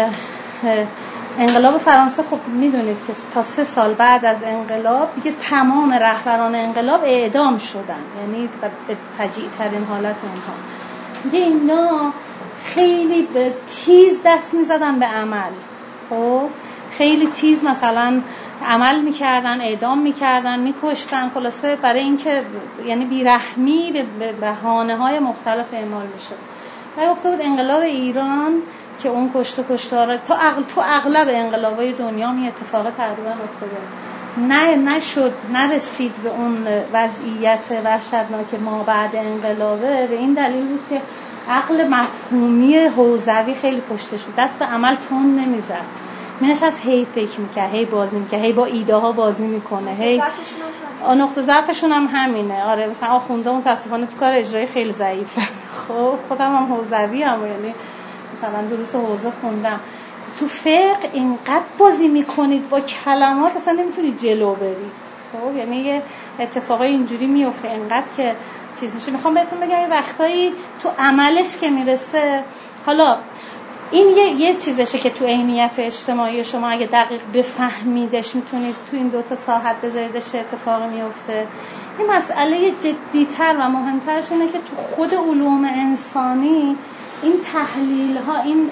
انقلاب فرانسه خب میدونید که تا 3 سال بعد از انقلاب دیگه تمام رهبران انقلاب اعدام شدن، یعنی به فجیع ترین حالت اونها. میگه اینا خیلی تیز دست میزدن به عمل، خب خیلی تیز مثلا عمل میکردن، اعدام میکردن، میکشتن، خلاصه برای اینکه یعنی بیرحمی به بهانه‌های مختلف اعمال میشد. و گفته بود انقلاب ایران که اون کشتار تو اغلب انقلابای دنیا می اتفاق تقریبا افتاده، نرسید به اون وضعیت وحشتناک ما بعد انقلابه. به این دلیل بود که عقل مفهومی حوزوی خیلی پشتش بود، دست عمل تون نمیزد، مینشست هی فکر میکرد، هی بازی میکرد، هی با ایده ها بازی میکنه، هی نقطه ضعفشون هم همینه. آره مثلا آخونده متاسفانه تو کار اجرایی خیلی ضعیفه. خب خودم هم حوزوی هم، یعنی مثلا دروس حوزه خوندم. تو فقه اینقدر بازی میکنید با کلمات اصلا نمیتونید جلو برید. خب یعنی یه اتفاقای اینجوری میفته اینقدر که چیز میشه. میخوام بهتون بگم یه وقتایی تو عملش که میرسه، حالا این یه چیزشه که تو عینیت اجتماعی شما اگه دقیق بفهمیدش میتونید تو این 2 ساعت بذاریدش چه اتفاقی میفته. این مسئله جدی‌تر و مهمترش اینه که تو خود علوم انسانی این تحلیل ها، این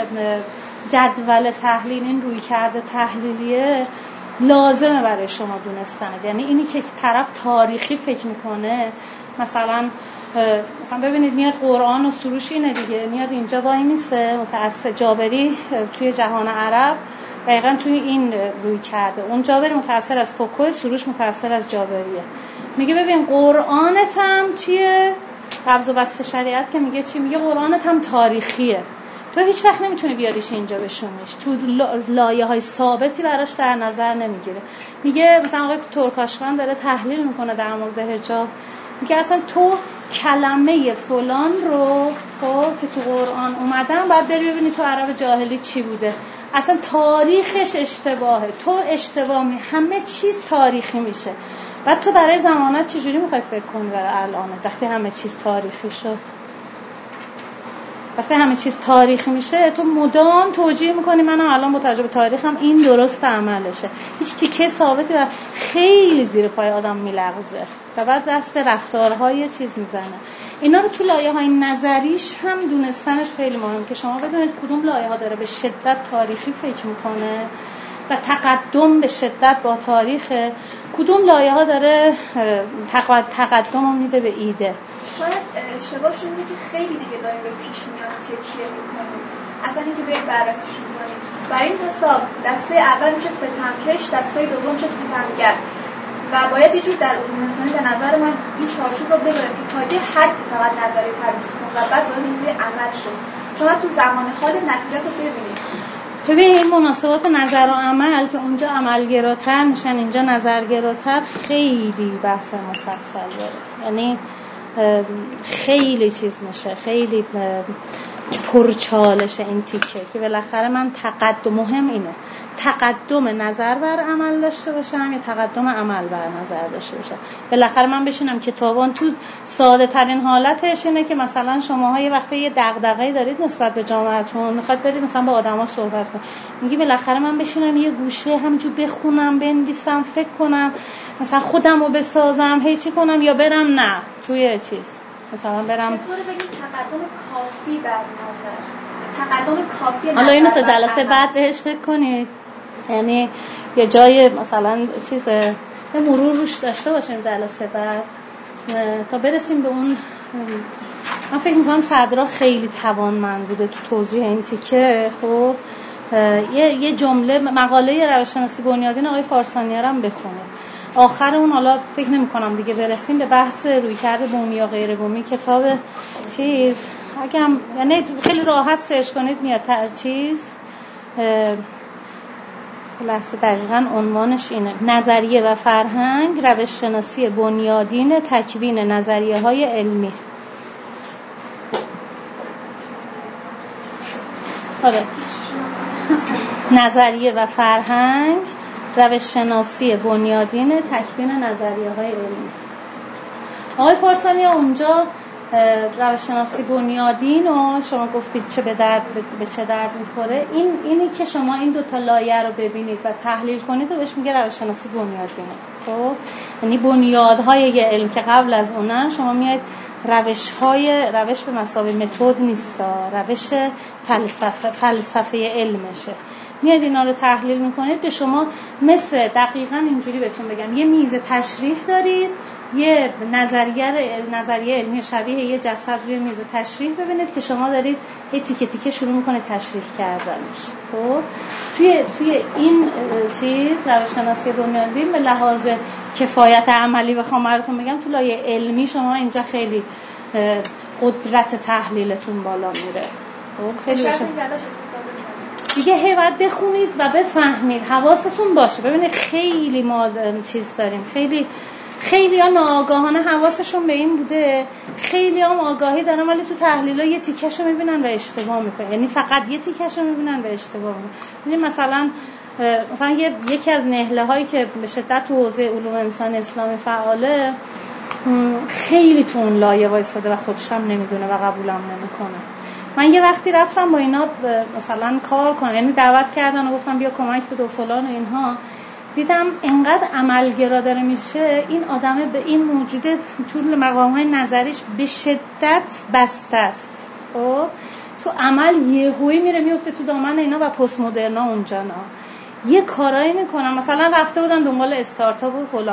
جدول تحلیل، این روی کرده تحلیلیه لازمه برای شما دونستن. یعنی اینی که طرف تاریخی فکر میکنه، مثلا مثلا ببینید میاد قرآن و سروش اینه دیگه، میاد اینجا وای میسه متأثر جابری توی جهان عرب دقیقاً توی این روی کرده. اون جابری متأثر از فوکو، سروش متأثر از جابریه. میگه ببین قرآنت هم چیه؟ قبض و بسط شریعت که میگه چی؟ میگه قرآنت هم تاریخیه، تو هیچ وقت نمیتونی بیاریش اینجا بشونیش، تو لایه های ثابتی براش در نظر نمیگیره. میگه مثلا آقای ترکاشقان داره تحلیل میکنه در مورد حجاب، میگه اصلا تو کلمه فلان رو که تو قرآن اومدن باید بری ببینی تو عرب جاهلی چی بوده، اصلا تاریخش اشتباهه، تو اشتباه همه چیز تاریخی میشه. بعد تو برای زمانت چجوری میخوای فکر کنی برای الان وقتی همه چیز تاریخی شد؟ وقتی همه چیز تاریخی میشه تو مدام توجیه میکنی منم الان با تجربه تاریخم این درست عملشه، هیچ تیکه ثابتی و خیلی زیر پای آدم میلغزه و بعد دست رفتارهای چیز میزنه. اینا رو تو لایه‌های نظریش هم دونستنش خیلی مهمه که شما بدونید کدوم لایه‌ها داره به شدت تاریخی فکر میکنه و تقدم به شدت با تاریخ، کدوم لایه‌ها داره تقدم رو میده به ایده. شاید اشتباهش اینه که خیلی دیگه داریم به پیش میاد تکیه میکنیم، اصلا اینکه بریم بررسیشون کنیم. برای این حساب دسته اول میشه ستمکش، دسته دوم میشه ستمگر و باید یه جور در علوم انسانی به نظر من این چارچوب رو بذاریم که تا یه حدی فقط نظریه پردازی کنیم و بعد وارد ایده عمل شد، چون تو زمان حال نتیجه رو ببینیم. ببین این مناسبات نظر و عمل که اونجا عملگراتر میشن اینجا نظرگراتر خیلی بحث مفصل داره، یعنی خیلی چیز میشه، خیلی پرچالشه این تیکه که بالاخره من تقدم مهم اینه تقدم نظر بر عمل داشته باشم یا تقدم عمل بر نظر داشته باشم. بالاخره من بشینم کتابان تو ساده ترین حالتش اینه که مثلا شماها یه وقته یه دغدغه‌ای دارید نسبت به جامعهتون، میخواد برید مثلا با آدما صحبت کنید، میگی بالاخره من بشینم یه گوشه همینجور بخونم بنویسم فکر کنم مثلا خودم رو بسازم هی چی کنم یا برم نه توی چیز مثلا برم چطور بگید تقدم کافی بر نظر، تقدم کافی نظر. حالا اینو تا جلسه بعد بهش فکر کنید، یعنی یه جای مثلا چیز یه مرور روش داشته باشیم جلسه بعد تا برسیم به اون. من فکر میکنم صدرا خیلی توانمند بوده تو توضیح این تیکه. خب یه جمله مقاله روش‌شناسی بنیادین آقای پارسانی‌ها هم بخونید آخر اون، حالا فکر نمی‌کنم دیگه برسیم به بحث رویکرد بومی یا غیر بومی، کتاب چیز اگه یعنی خیلی راحت سرچ کنید میاد چیز لحظه دقیقاً عنوانش اینه: نظریه و فرهنگ، روش‌شناسی بنیادین تکوین نظریه‌های علمی. نظریه و فرهنگ، روش‌شناسی بنیادین تکوین نظریه‌های علمی. آقای پارسانی اونجا روش‌شناسی بنیادین و شما گفتید چه به چه درد میخوره، اینی که شما این دوتا لایه رو ببینید و تحلیل کنید و بهش میگه روش‌شناسی بنیادینه. خب یعنی بنیادهای یه علم که قبل از اونن شما میاد روش به مثابه متد نیست، روش فلسفه علمشه، میاد اینا رو تحلیل میکنید به شما مثل دقیقاً اینجوری بهتون بگم یه میز تشریح دارید، یه نظریه علمی شبیه یه جسد روی میز تشریح ببینید که شما دارید یه تیکه تیکه شروع میکنید تشریح کردنش. خب توی این چیز روش‌شناسی بنیادین به لحاظ کفایت عملی بخوام براتون بگم تو لایه علمی شما اینجا خیلی قدرت تحلیلتون بالا میره. خب خیلی دیگه هی باید بخونید و بفهمید، حواستون باشه. ببینید خیلی ما چیز داریم، خیلی ها ناآگاهانه حواسشون به این بوده، خیلی هم آگاهی دارن ولی تو تحلیل‌ها یه تیکه‌شو میبینن و اشتباه میکنن، یعنی فقط یه تیکه‌شو میبینن و اشتباه میکنن. مثلا یکی از نهله‌هایی که به شدت تو حوزه علوم انسان اسلامی فعاله خیلی تو اون لایه وایساده و خودش هم نمیدونه و قبولم نمیکنه. من یه وقتی رفتم با اینا مثلا کار کنم، یعنی دعوت کردن و گفتم بیا کمک بده و فلان و اینها، دیدم انقدر عملگرا داره میشه این آدمه به این موجوده طول مقام‌های نظریش به شدت بسته است. خب تو عمل یهویی میره میفته تو دامن اینا و پست مدرنا اونجا یه کارایی میکنن، مثلا رفته بودن دنبال استارتاپ و فلان،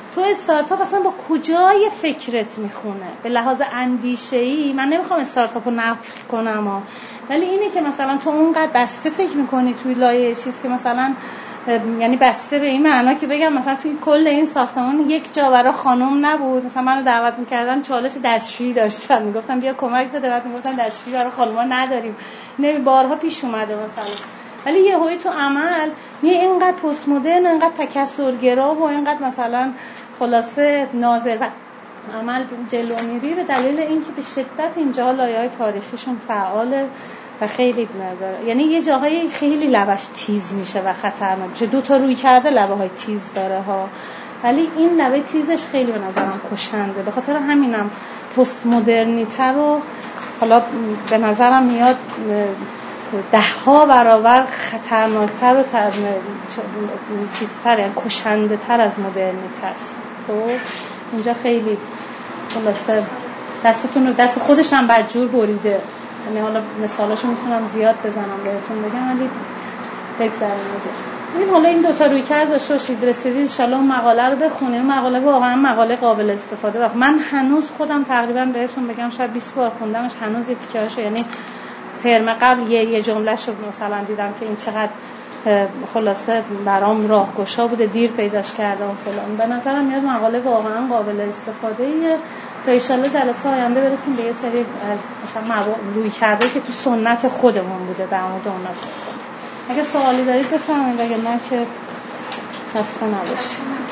تو استارتاپ اصلا با کجای فکرت میخونه؟ به لحاظ اندیشه‌ای من نمیخوام استارتاپ رو نفی کنم ولی اینه که مثلا تو اونقدر بسته فکر میکنی توی لایه چیز که مثلا یعنی بسته به این معنا که بگم مثلا توی کل این ساختمان یک جا برای خانم نبود، مثلا منو دعوت میکردن چالش دستشویی داشتن میگفتن بیا کمک بده، بعد میگفتن دستشویی برای خانم‌ها نداریم. نه بارها پیش اومده مثلا. ولی یهویی تو عمل اینقدر پست مدرن، اینقدر تکثرگرا و اینقدر مثلا خلاصه ناظر و عمل جلو میری به دلیل اینکه به شدت اینجا لایه‌های تاریخیشون فعاله و خیلی نداره. یعنی یه جاهای خیلی لبش تیز میشه و خطرناک میشه. دو تا روی کرده لبه های تیز داره ها، ولی این لبه تیزش خیلی به نظرم کشنده. به خاطر همینم پست مدرنیته رو حالا به نظرم میاد 10 برابر خطرناکتر و چیزتر، یعنی کشنده تر از مدرنیته است. خب اینجا خیلی خلاصه دست خودش هم بدجور بریده. یعنی حالا مثالاشو میتونم زیاد بزنم بهتون بگم ولی بگذاریم ازش. ببین حالا این دوتا روی کرد داشته باشید، رسیدید ان شاءالله اون مقاله رو بخونید. مقاله واقعا مقاله قابل استفاده بود. من هنوز خودم تقریبا بهتون بگم شاید 20 بار خوندمش، هنوز یه تیکه‌هاشو یعنی ترم قبل یه جمله‌شو مثلا دیدم که این چقدر خلاصه برام راهگشا بوده، دیر پیداش کردم فلان. به نظرم میاد مقاله واقعا قابل استفاده‌ایه تا ان شاءالله جلسه آینده برسیم به یه سری از مثلا روی کرده که تو سنت خودمون بوده در مورد اونها. اگه سوالی دارید بفرمایید، اگه نه که خسته نباشید.